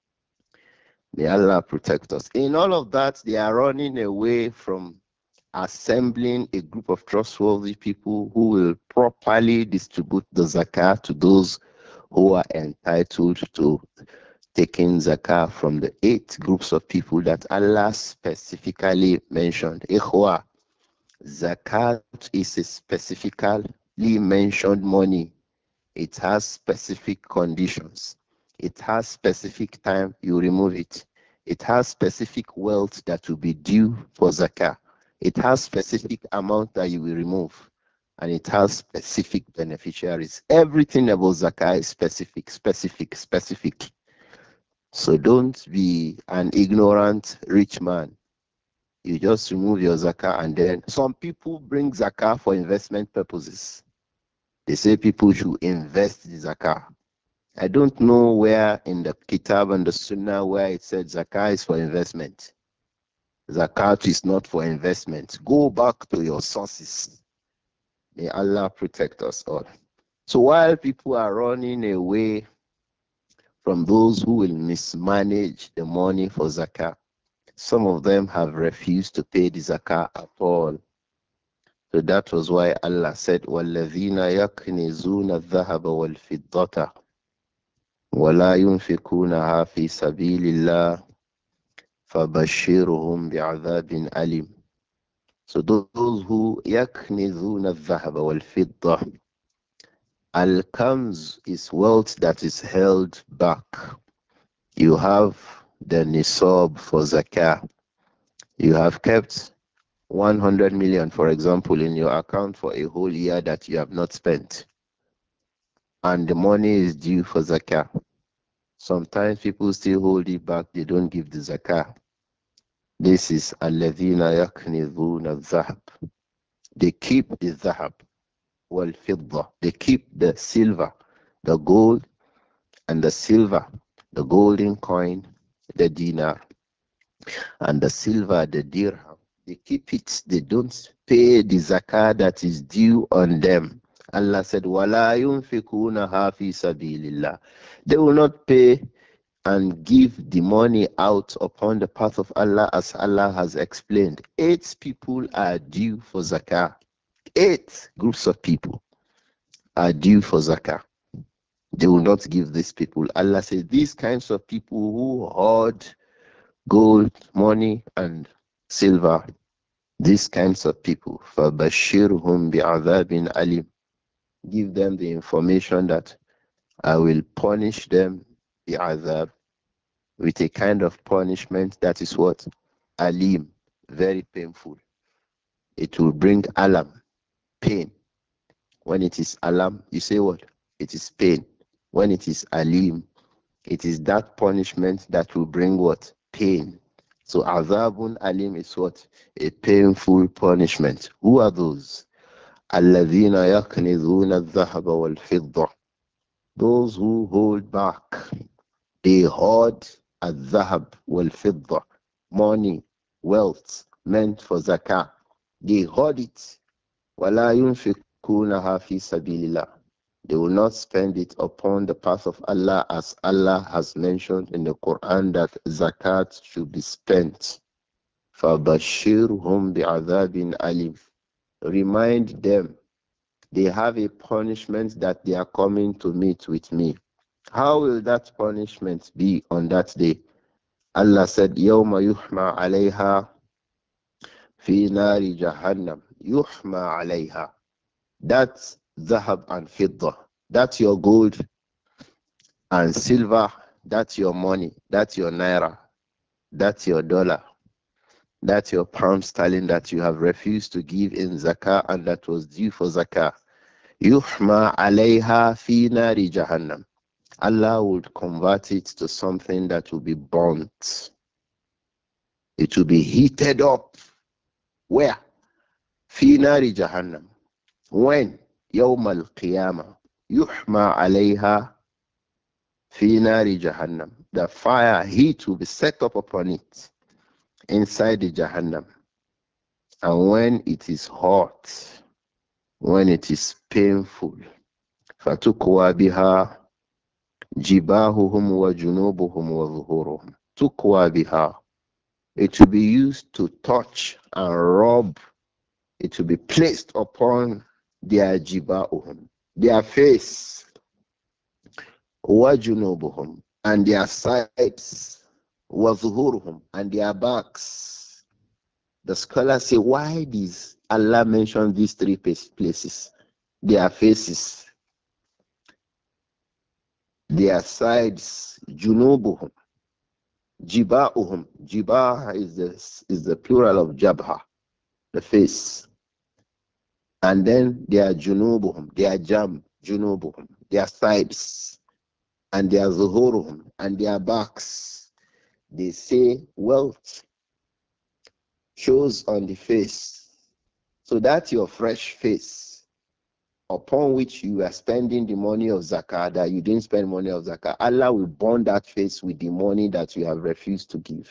May Allah protect us. In all of that, they are running away from assembling a group of trustworthy people who will properly distribute the zakat to those who are entitled to taking zakah from the eight groups of people that Allah specifically mentioned. Ikhwa, zakat is a specifically mentioned money. It has specific conditions. It has specific time you remove it. It has specific wealth that will be due for zakah. It has specific amount that you will remove. And it has specific beneficiaries. Everything about zakah is specific, specific, specific. So don't be an ignorant rich man. You just remove your zakah and then some people bring zakah for investment purposes. They say people should invest the zakah. I don't know where in the Kitab and the Sunnah where it said zakah is for investment. Zakat is not for investment. Go back to your sources. May Allah protect us all. So while people are running away from those who will mismanage the money for zakah, some of them have refused to pay the zakah at all. So that was why Allah said, وَالَّذِينَ يَكْنِزُونَ الذَّهَبَ وَالْفِضَّةَ وَلَا يُنْفِقُونَهَا فِي سَبِيلِ اللَّهِ فَبَشِّرْهُمْ بِعَذَابٍ أَلِيمٍ. So those who يَكْنِزُونَ الذَّهَبَ وَالْفِضَّةَ, Al-Kamz is wealth that is held back. You have the nisab for zakah. You have kept one hundred million, for example, in your account for a whole year that you have not spent. And the money is due for zakah. Sometimes people still hold it back, they don't give the zakah. This is alladhina yaknizuna dhahab. They keep the dhahab wal fidda. They keep the silver, the gold and the silver, the golden coin, the dinar, and the silver, the dirham. They keep it. They don't pay the zakah that is due on them. Allah said, وَلَا يُنْفِقُونَهَا فِي سَبِيلِ اللَّهِ. They will not pay and give the money out upon the path of Allah as Allah has explained. Eight people are due for zakah. Eight groups of people are due for zakah. They will not give these people. Allah says these kinds of people who hoard gold, money, and silver, these kinds of people, فَبَشِّرْهُمْ بِعَذَابٍ أَلِيمٍ. Give them the information that I will punish them bi'adhab, with a kind of punishment that is what? Alim, very painful. It will bring alam, pain. When it is alam, you say what? It is pain. When it is alim, it is that punishment that will bring what? Pain. So azabun alim is what? A painful punishment. Who are those? Alladhina yaknizuna al-dhahaba wal-fidda. Those who hold back, they hoard al-dhahab wal-fidda, money, wealth meant for zakah. They hoard it. وَلَا يُنْفِقُونَهَا فِي سَبِيلِ اللَّهِ. They will not spend it upon the path of Allah as Allah has mentioned in the Quran that zakat should be spent. فَبَشِّرْهُمْ بِعَذَابٍ أَلِيمٍ. Remind them they have a punishment that they are coming to meet with me. How will that punishment be on that day? Allah said, يَوْمَ يُحْمَى عَلَيْهَا فِي نَارِ جَهَنَّمْ يُحْمَى عَلَيْهَا. That's zahab and fidda. That's your gold and silver. That's your money. That's your naira. That's your dollar. That's your pound sterling that you have refused to give in zakah and that was due for zakah. Yuhma alayha fi nari jahannam. Allah would convert it to something that will be burnt. It will be heated up. Where? Fi nari jahannam. When? Yawm al-qiyamah. Yuhma alayha fi nari jahannam. The fire heat will be set up upon it inside the jahannam. And when it is hot, when it is painful, فَتُكْوَى بِهَا جِبَاهُهُمْ وَجُنُوبُهُمْ وَظُهُورُهُمْ. تُكْوَى بِهَا. It will be used to touch and rub. It will be placed upon their jiba'uhum, their face, وَجُنُوبُهُمْ, and their sides, وَظُهُورُهُمْ, and their backs. The scholars say, why does Allah mention these three places? Their faces, their sides, junubuhum, jiba'uhum. Jibah is the, is the plural of jabha, the face. And then their junubuhum, their jam, junubuhum, their sides, and their zuhuruhum, and their backs. They say wealth shows on the face. So that's your fresh face upon which you are spending the money of zakah that you didn't spend money of zakah. Allah will burn that face with the money that you have refused to give.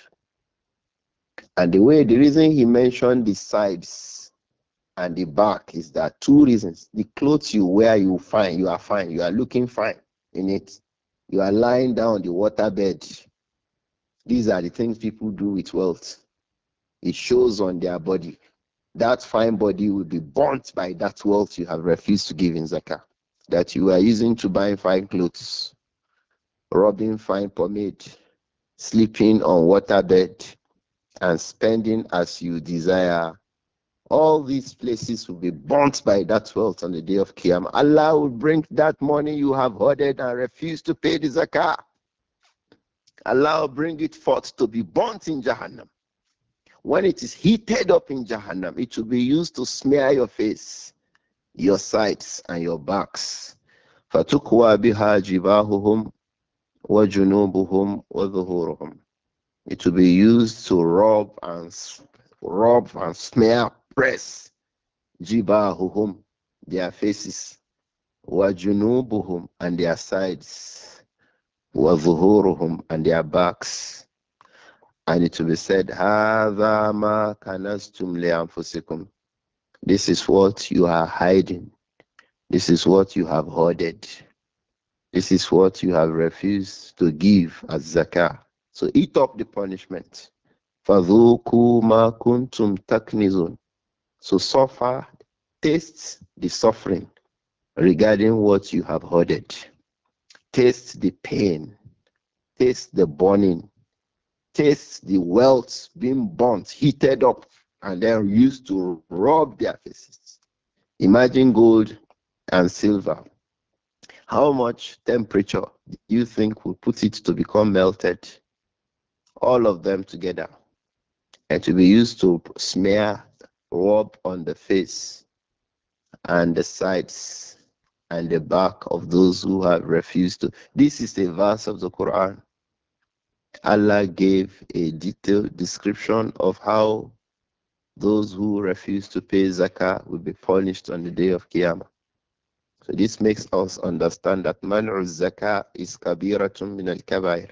And the way, the reason he mentioned the sides and the back is that two reasons. The clothes you wear, you fine, you are fine, you are looking fine in it. You are lying down on the waterbed. These are the things people do with wealth. It shows on their body. That fine body will be burnt by that wealth you have refused to give in zakah, that you are using to buy fine clothes, rubbing fine pomade, sleeping on waterbed, and spending as you desire. All these places will be burnt by that wealth on the day of Qiyamah. Allah will bring that money you have hoarded and refused to pay the zakah. Allah will bring it forth to be burnt in Jahannam. When it is heated up in Jahannam, it will be used to smear your face, your sides, and your backs. فَتُكْوَى بِهَا جِبَاهُهُمْ وَجُنُوبُهُمْ وَظُهُورُهُمْ. It will be used to rub and rub and smear, press jibahuhum, their faces, وَجُنُوبُهُمْ, and their sides, وَظُهُورُهُمْ, and their backs. And it will be said, هَذَا مَا كَنَزْتُمْ لِأَنفُسِكُمْ. This is what you are hiding. This is what you have hoarded. This is what you have refused to give as zakah. So eat up the punishment. فَذُوقُوا مَا كُنْتُمْ تَكْنِزُونَ. So suffer, taste the suffering regarding what you have hoarded. Taste the pain. Taste the burning. Taste the wealth being burnt, heated up, and then used to rub their faces. Imagine gold and silver. How much temperature do you think will put it to become melted? All of them together. And to be used to smear, rub on the face and the sides and the back of those who have refused to. This is a verse of the Quran. Allah gave a detailed description of how those who refuse to pay zakah will be punished on the day of Qiyamah. So this makes us understand that man'u zakah is kabiratun min al-kabair.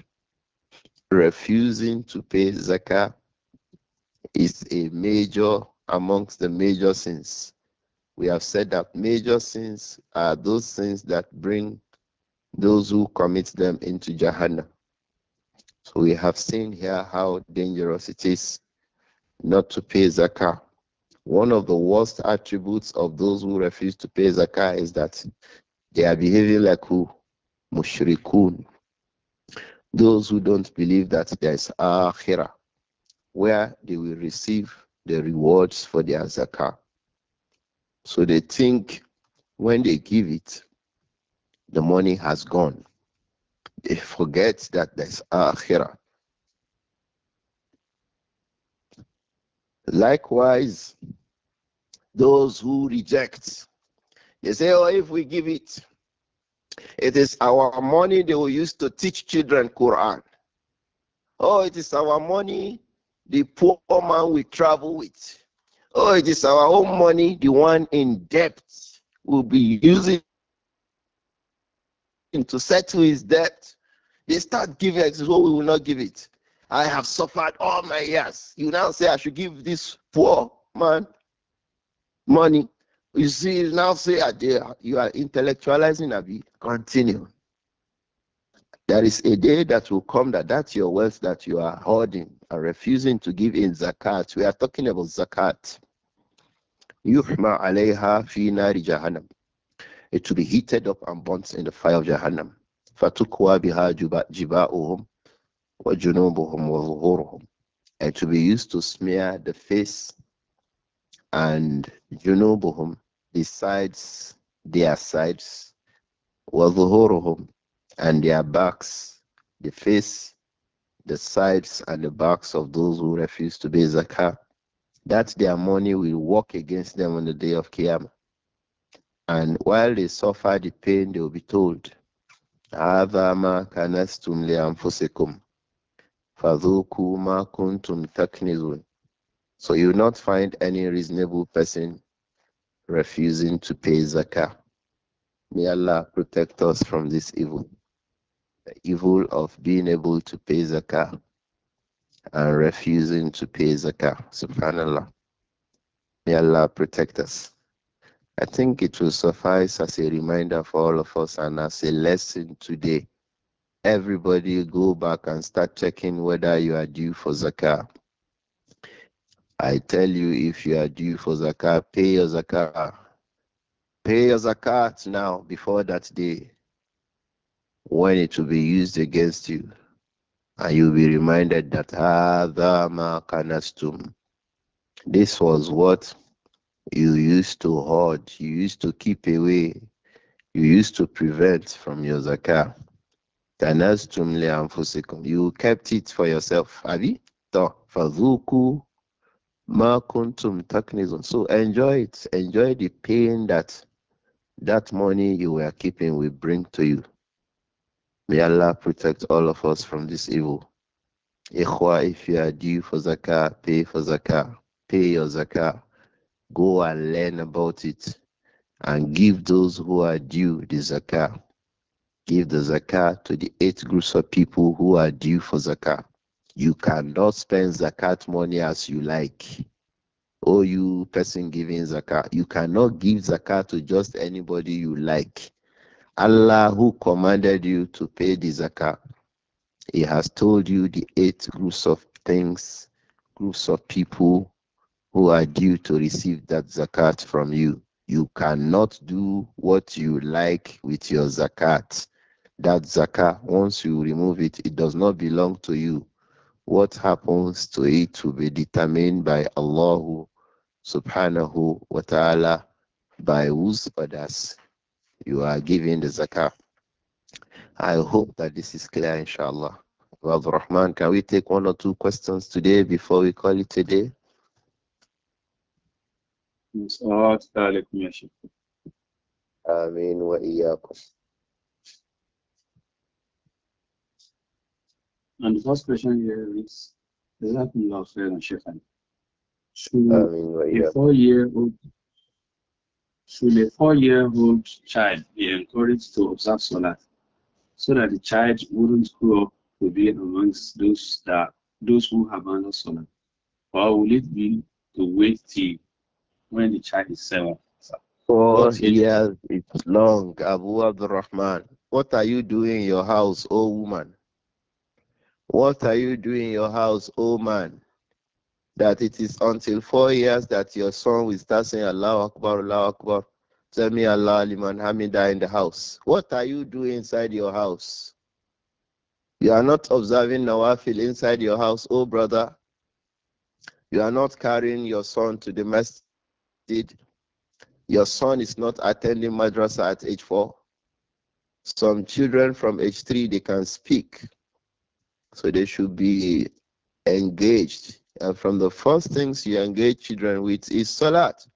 Refusing to pay zakah is a major amongst the major sins. We have said that major sins are those sins that bring those who commit them into Jahannam. So we have seen here how dangerous it is not to pay zakah. One of the worst attributes of those who refuse to pay zakah is that they are behaving like who? Mushrikun. Those who don't believe that there is akhirah, where they will receive the rewards for their zakah. So they think when they give it, the money has gone. They forget that there's akhirah. Likewise, those who reject, they say, oh, if we give it, it is our money they will use to teach children Quran. Oh, it is our money the poor man will travel with. Oh, it is our own money, the one in debt will be using to settle his debt. They start giving it, so we will not give it. I have suffered all my years. You now say I should give this poor man money. You see, you now say you are intellectualizing Abi. Continue. There is a day that will come that that's your wealth that you are hoarding and refusing to give in zakat. We are talking about zakat. Yuhma alayha fi nari jahannam. It will be heated up and burnt in the fire of Jahannam. Fatukwa biha jiba'uhum wa junubuhum wa zuhuruhum. It will be used to smear the face and junubuhum, the sides, their sides, wa zuhuruhum, and their backs, the face, the sides, and the backs of those who refuse to pay zakah. That their money will work against them on the day of Qiyamah. And while they suffer the pain, they will be told, هذا ما كنستم لأنفسكم فذوقوا ما كنتم تكنزون. So you will not find any reasonable person refusing to pay zakah. May Allah protect us from this evil. The evil of being able to pay zakah and refusing to pay zakah. Subhanallah. May Allah protect us. I think it will suffice as a reminder for all of us and as a lesson today. Everybody go back and start checking whether you are due for zakah. I tell you, if you are due for zakah, pay your zakah. Pay your zakat now before that day when it will be used against you. And you'll be reminded that Hadha ma kanastum. This was what you used to hoard, you used to keep away, you used to prevent from your zakah. Kanastum li anfusikum. You kept it for yourself. Abi? To fadhuku ma kuntum taknizun. So enjoy it. Enjoy the pain that that money you were keeping will bring to you. May Allah protect all of us from this evil. Ikhwa, if you are due for zakah, pay for zakah. Pay your zakah. Go and learn about it and give those who are due the zakah. Give the zakah to the eight groups of people who are due for zakah. You cannot spend zakat money as you like. Oh, you person giving zakah, you cannot give zakah to just anybody you like. Allah, who commanded you to pay the zakah, He has told you the eight groups of things, groups of people who are due to receive that zakat from you. You cannot do what you like with your zakat. That zakat, once you remove it, it does not belong to you. What happens to it will be determined by Allah subhanahu wa ta'ala, by whose orders you are giving the zakah. I hope that this is clear, inshallah. Well, Rahman, can we take one or two questions today before we call it a day? Ameen wa iyaakum. And the first question here is, Jazakumullah khairan, Shaykhan. Should Ameen wa a iyaakum. four-year-old should a four-year-old child be encouraged to observe Salah so that the child wouldn't grow up to be amongst those that those who have abandoned Salah? Or will it be to wait till when the child is seven? Four What age? years is long, Abu Abdurrahman. What are you doing in your house, oh woman? What are you doing in your house, oh man? That it is until four years that your son will start saying Allah Akbar, Allah Akbar. Tell me Allah liman hamida in the house. What are you doing inside your house? You are not observing Nawafil inside your house, oh brother. You are not carrying your son to the masjid. Your son is not attending madrasa at age four. Some children from age three, they can speak. So they should be engaged. And from the first things you engage children with is Salat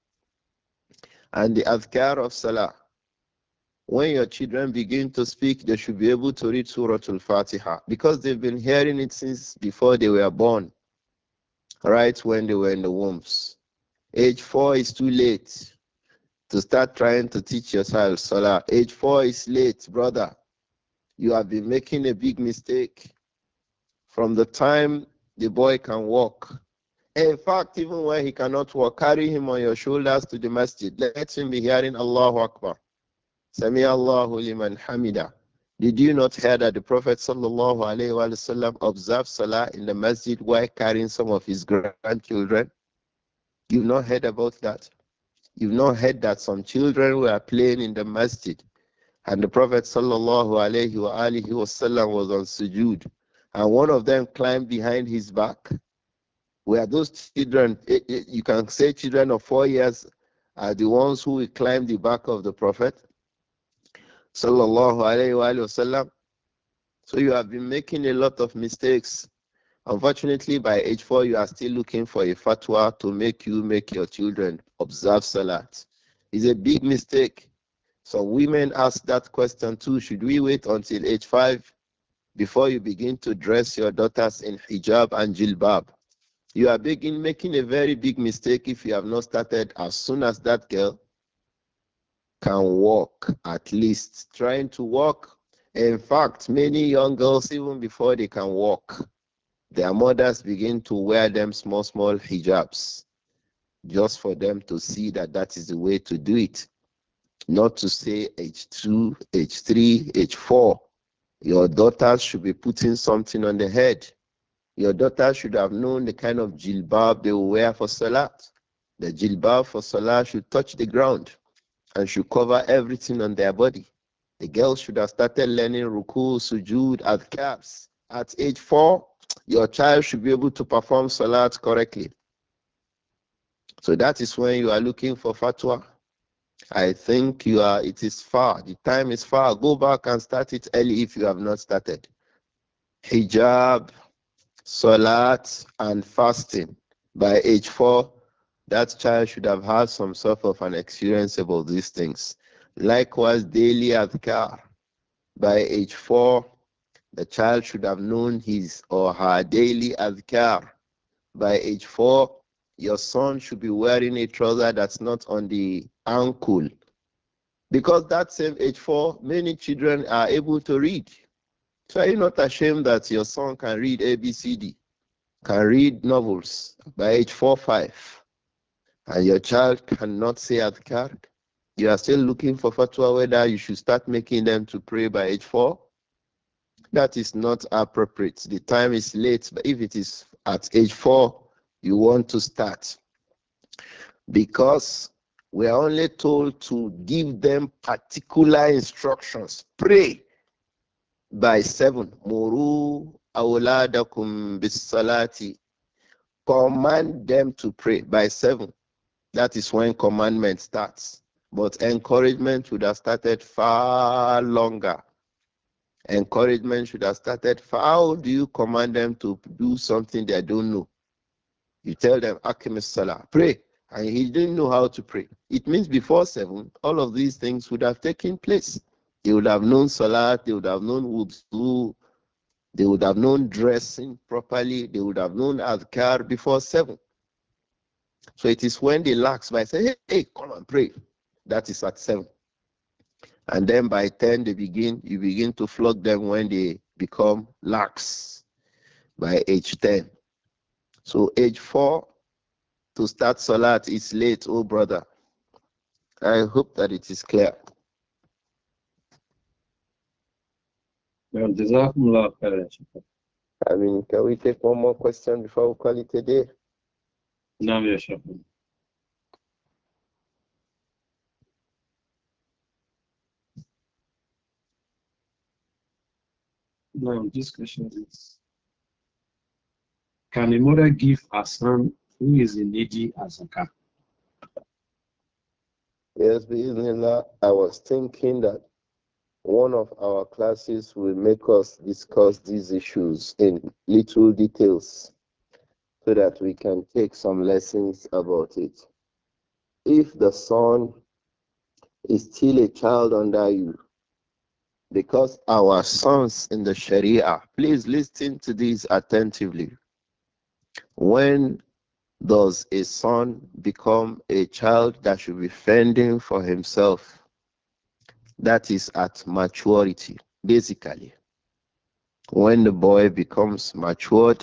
and the adhkar of Salah. When your children begin to speak, they should be able to read Surah Al-Fatiha because they've been hearing it since before they were born, right when they were in the wombs. Age four is too late to start trying to teach your child Salah. Age four is late, brother. You have been making a big mistake from the time the boy can walk. In fact, even when he cannot walk, carry him on your shoulders to the masjid. Let him be hearing Allahu Akbar. Sami Allahu liman hamida. Did you not hear that the Prophet sallallahu alaihi wasallam observed Salah in the masjid while carrying some of his grandchildren? You've not heard about that? You've not heard that some children were playing in the masjid and the Prophet sallallahu alaihi wa alihi wasallam was on sujood and one of them climbed behind his back? Were those children, eh, eh, you can say children of four years are the ones who will climb the back of the Prophet sallallahu alaihi wasallam? So you have been making a lot of mistakes. Unfortunately, by age four, you are still looking for a fatwa to make you make your children observe Salat. It's a big mistake. So women ask that question too. Should we wait until age five before you begin to dress your daughters in hijab and jilbab? You are begin, making a very big mistake if you have not started as soon as that girl can walk, at least trying to walk. In fact, many young girls, even before they can walk, their mothers begin to wear them small, small hijabs just for them to see that that is the way to do it. Not to say age two, age three, age four. Your daughters should be putting something on the head. Your daughter should have known the kind of jilbab they will wear for salat. The jilbab for salat should touch the ground and should cover everything on their body. The girls should have started learning ruku, sujud, adhkars. At age four, your child should be able to perform salat correctly. So that is when you are looking for fatwa. I think you are. It is far. The time is far. Go back and start it early if you have not started. Hijab, salat, and fasting. By age four, that child should have had some sort of an experience about these things. Likewise, daily adhkar. By age four, the child should have known his or her daily adhkar. By age four, your son should be wearing a trouser that's not on the ankle. Because that same age four, many children are able to read. So are you not ashamed that your son can read A B C D, can read novels by age four, five, and your child cannot say adhkar? You are still looking for fatwa whether you should start making them to pray by age four? That is not appropriate. The time is late, but if it is at age four, you want to start. Because we are only told to give them particular instructions. Pray by seven. Muru awladakum bis salati. Command them to pray by seven. That is when commandment starts. But encouragement would have started far longer. Encouragement should have started. How do you command them to do something they don't know? You tell them, Akimis Salah, pray. And he didn't know how to pray. It means before seven, all of these things would have taken place. They would have known Salah, they would have known wudu, they would have known dressing properly, they would have known Adhkar before seven. So it is when they lax by saying, hey, hey, come and pray. That is at seven. And then by ten, they begin, you begin to flog them when they become lax by age ten. So age four to start Salat is late, oh brother. I hope that it is clear. Well, Jazakumullah khairan, Sheikh. I mean, can we take one more question before we call it a day? Naam, ya Sheikh. Now, this question is, can a mother give her son who is in needy as a car? Yes, Bismillah. I was thinking that one of our classes will make us discuss these issues in little details so that we can take some lessons about it. If the son is still a child under you, because our sons in the Sharia, please listen to this attentively. When does a son become a child that should be fending for himself? That is at maturity, basically. When the boy becomes matured,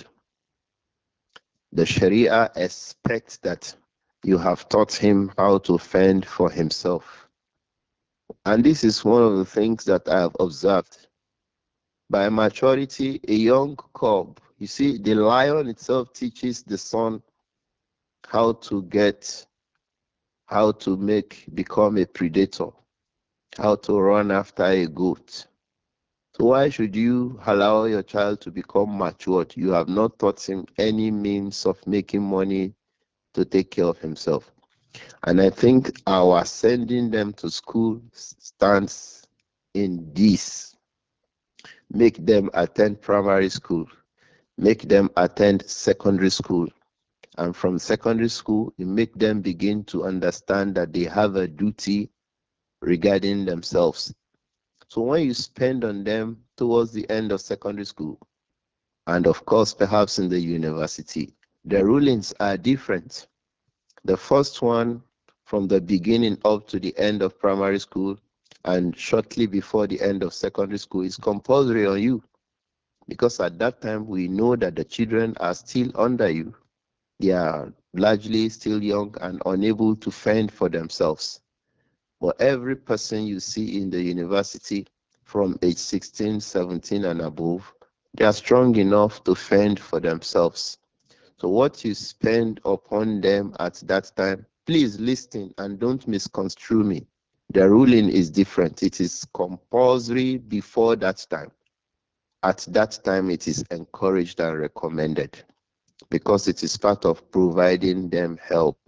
the Sharia expects that you have taught him how to fend for himself. And this is one of the things that I have observed. By maturity, a young cub, you see, the lion itself teaches the son how to get, how to make, become a predator, how to run after a goat. So why should you allow your child to become matured? You have not taught him any means of making money to take care of himself. And I think our sending them to school stands in this. Make them attend primary school, make them attend secondary school. And from secondary school, you make them begin to understand that they have a duty regarding themselves. So when you spend on them towards the end of secondary school, and of course, perhaps in the university, the rulings are different. The first one, from the beginning up to the end of primary school and shortly before the end of secondary school, is compulsory on you because at that time we know that the children are still under you. They are largely still young and unable to fend for themselves. But every person you see in the university from age sixteen, seventeen, and above, they are strong enough to fend for themselves. So what you spend upon them at that time, please listen and don't misconstrue me. The ruling is different. It is compulsory before that time. At that time, it is encouraged and recommended because it is part of providing them help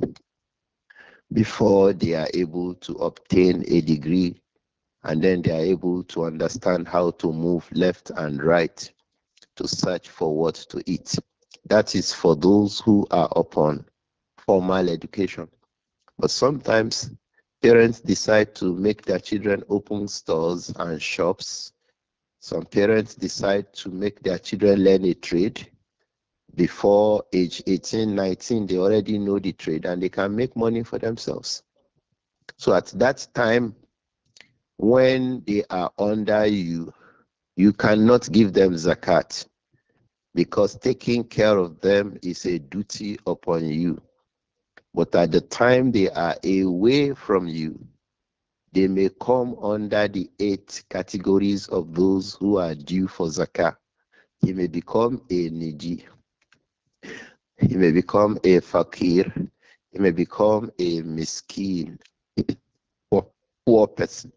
before they are able to obtain a degree and then they are able to understand how to move left and right to search for what to eat. That is for those who are upon formal education. But sometimes parents decide to make their children open stores and shops. Some parents decide to make their children learn a trade. Before age eighteen, nineteen, they already know the trade and they can make money for themselves. So at that time, when they are under you, you cannot give them zakat because taking care of them is a duty upon you. But at the time they are away from you, they may come under the eight categories of those who are due for zakah. He may become a niji, he may become a fakir, he may become a miskin, poor, poor person.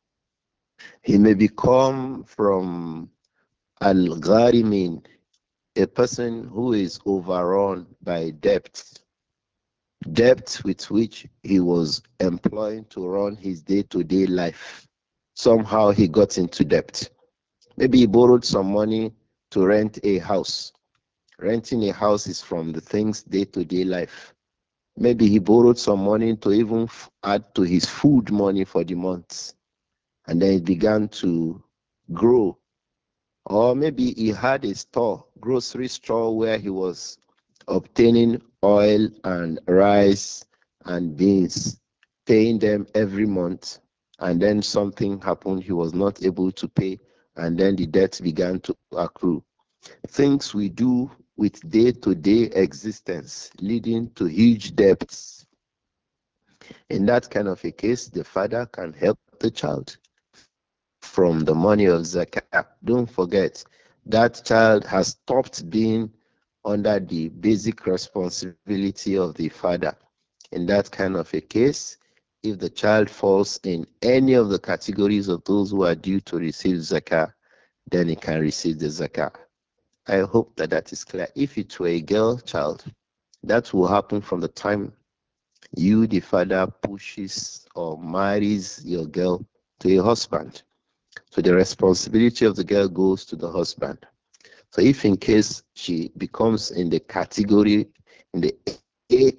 He may become from al-gharimin, a person who is overrun by debt, debt with which he was employing to run his day-to-day life. Somehow he got into debt. Maybe he borrowed some money to rent a house. Renting a house is from the things day-to-day life. Maybe he borrowed some money to even f- add to his food money for the month. And then it began to grow. Or maybe he had a store, grocery store, where he was obtaining oil and rice and beans, paying them every month. And then something happened, he was not able to pay, and then the debt began to accrue. Things we do with day to day existence leading to huge debts. In that kind of a case, the father can help the child from the money of zakah. Don't forget, that child has stopped being under the basic responsibility of the father. In that kind of a case, if the child falls in any of the categories of those who are due to receive zakah, then he can receive the zakah. I hope that that is clear. If it were a girl child, that will happen from the time you, the father, pushes or marries your girl to a husband. So the responsibility of the girl goes to the husband. So if in case she becomes in the category, in the eight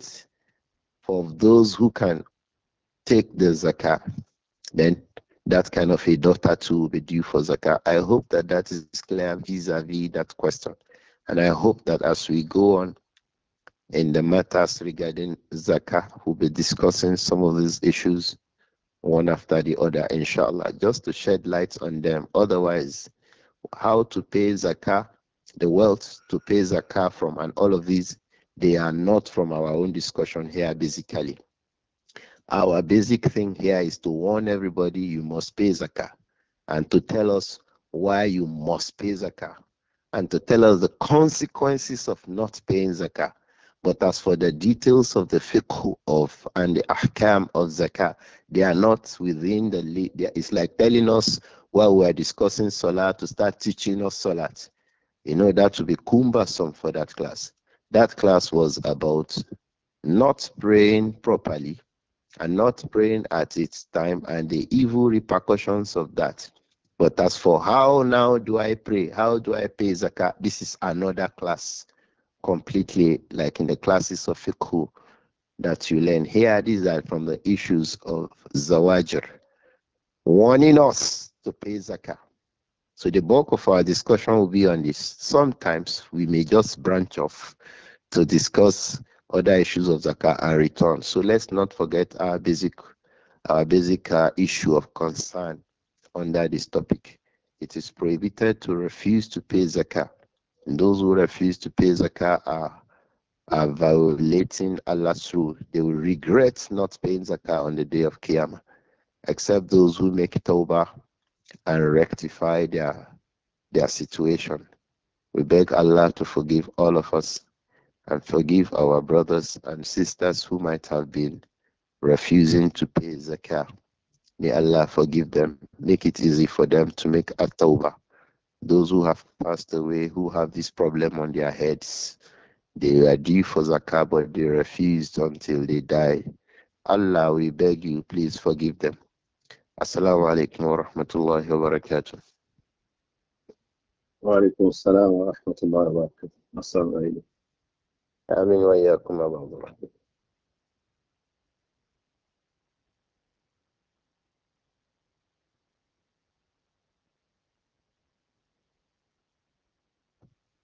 of those who can take the zakah, then that kind of a daughter too will be due for zakah. I hope that that is clear vis-a-vis that question. And I hope that as we go on in the matters regarding zakah, we'll be discussing some of these issues one after the other, inshallah, just to shed light on them. Otherwise, how to pay zakah, the wealth to pay zakah from, and all of these, they are not from our own discussion here, basically. Our basic thing here is to warn everybody you must pay zakah and to tell us why you must pay zakah and to tell us the consequences of not paying zakah. But as for the details of the fiqh of and the ahkam of zakah, they are not within the li- it's like telling us while we are discussing salah to start teaching us salat. You know, that would be cumbersome for that class. That class was about not praying properly and not praying at its time and the evil repercussions of that. But as for how now do I pray, how do I pay zakah, this is another class completely, like in the classes of fiqh that you learn here. These are from the issues of zawajir, warning us to pay zakah. So the bulk of our discussion will be on this. Sometimes we may just branch off to discuss other issues of zakah and return. So let's not forget our basic our basic uh, issue of concern under this topic. It is prohibited to refuse to pay zakah. And those who refuse to pay zakah are, are violating Allah's rule. They will regret not paying zakah on the day of Qiyamah, except those who make tawbah and rectify their their situation. We beg Allah to forgive all of us and forgive our brothers and sisters who might have been refusing to pay zakah. May Allah forgive them, make it easy for them to make a tawbah. Those who have passed away, who have this problem on their heads, they were due for zakah, but they refused until they died. Allah, we beg you, please forgive them. Assalamu alaikum wa rahmatullahi wa barakatuh. وعليكم السلام ورحمة الله وبركاته. السلام عليكم. Amin wa iyaakum, Abu Abdullah.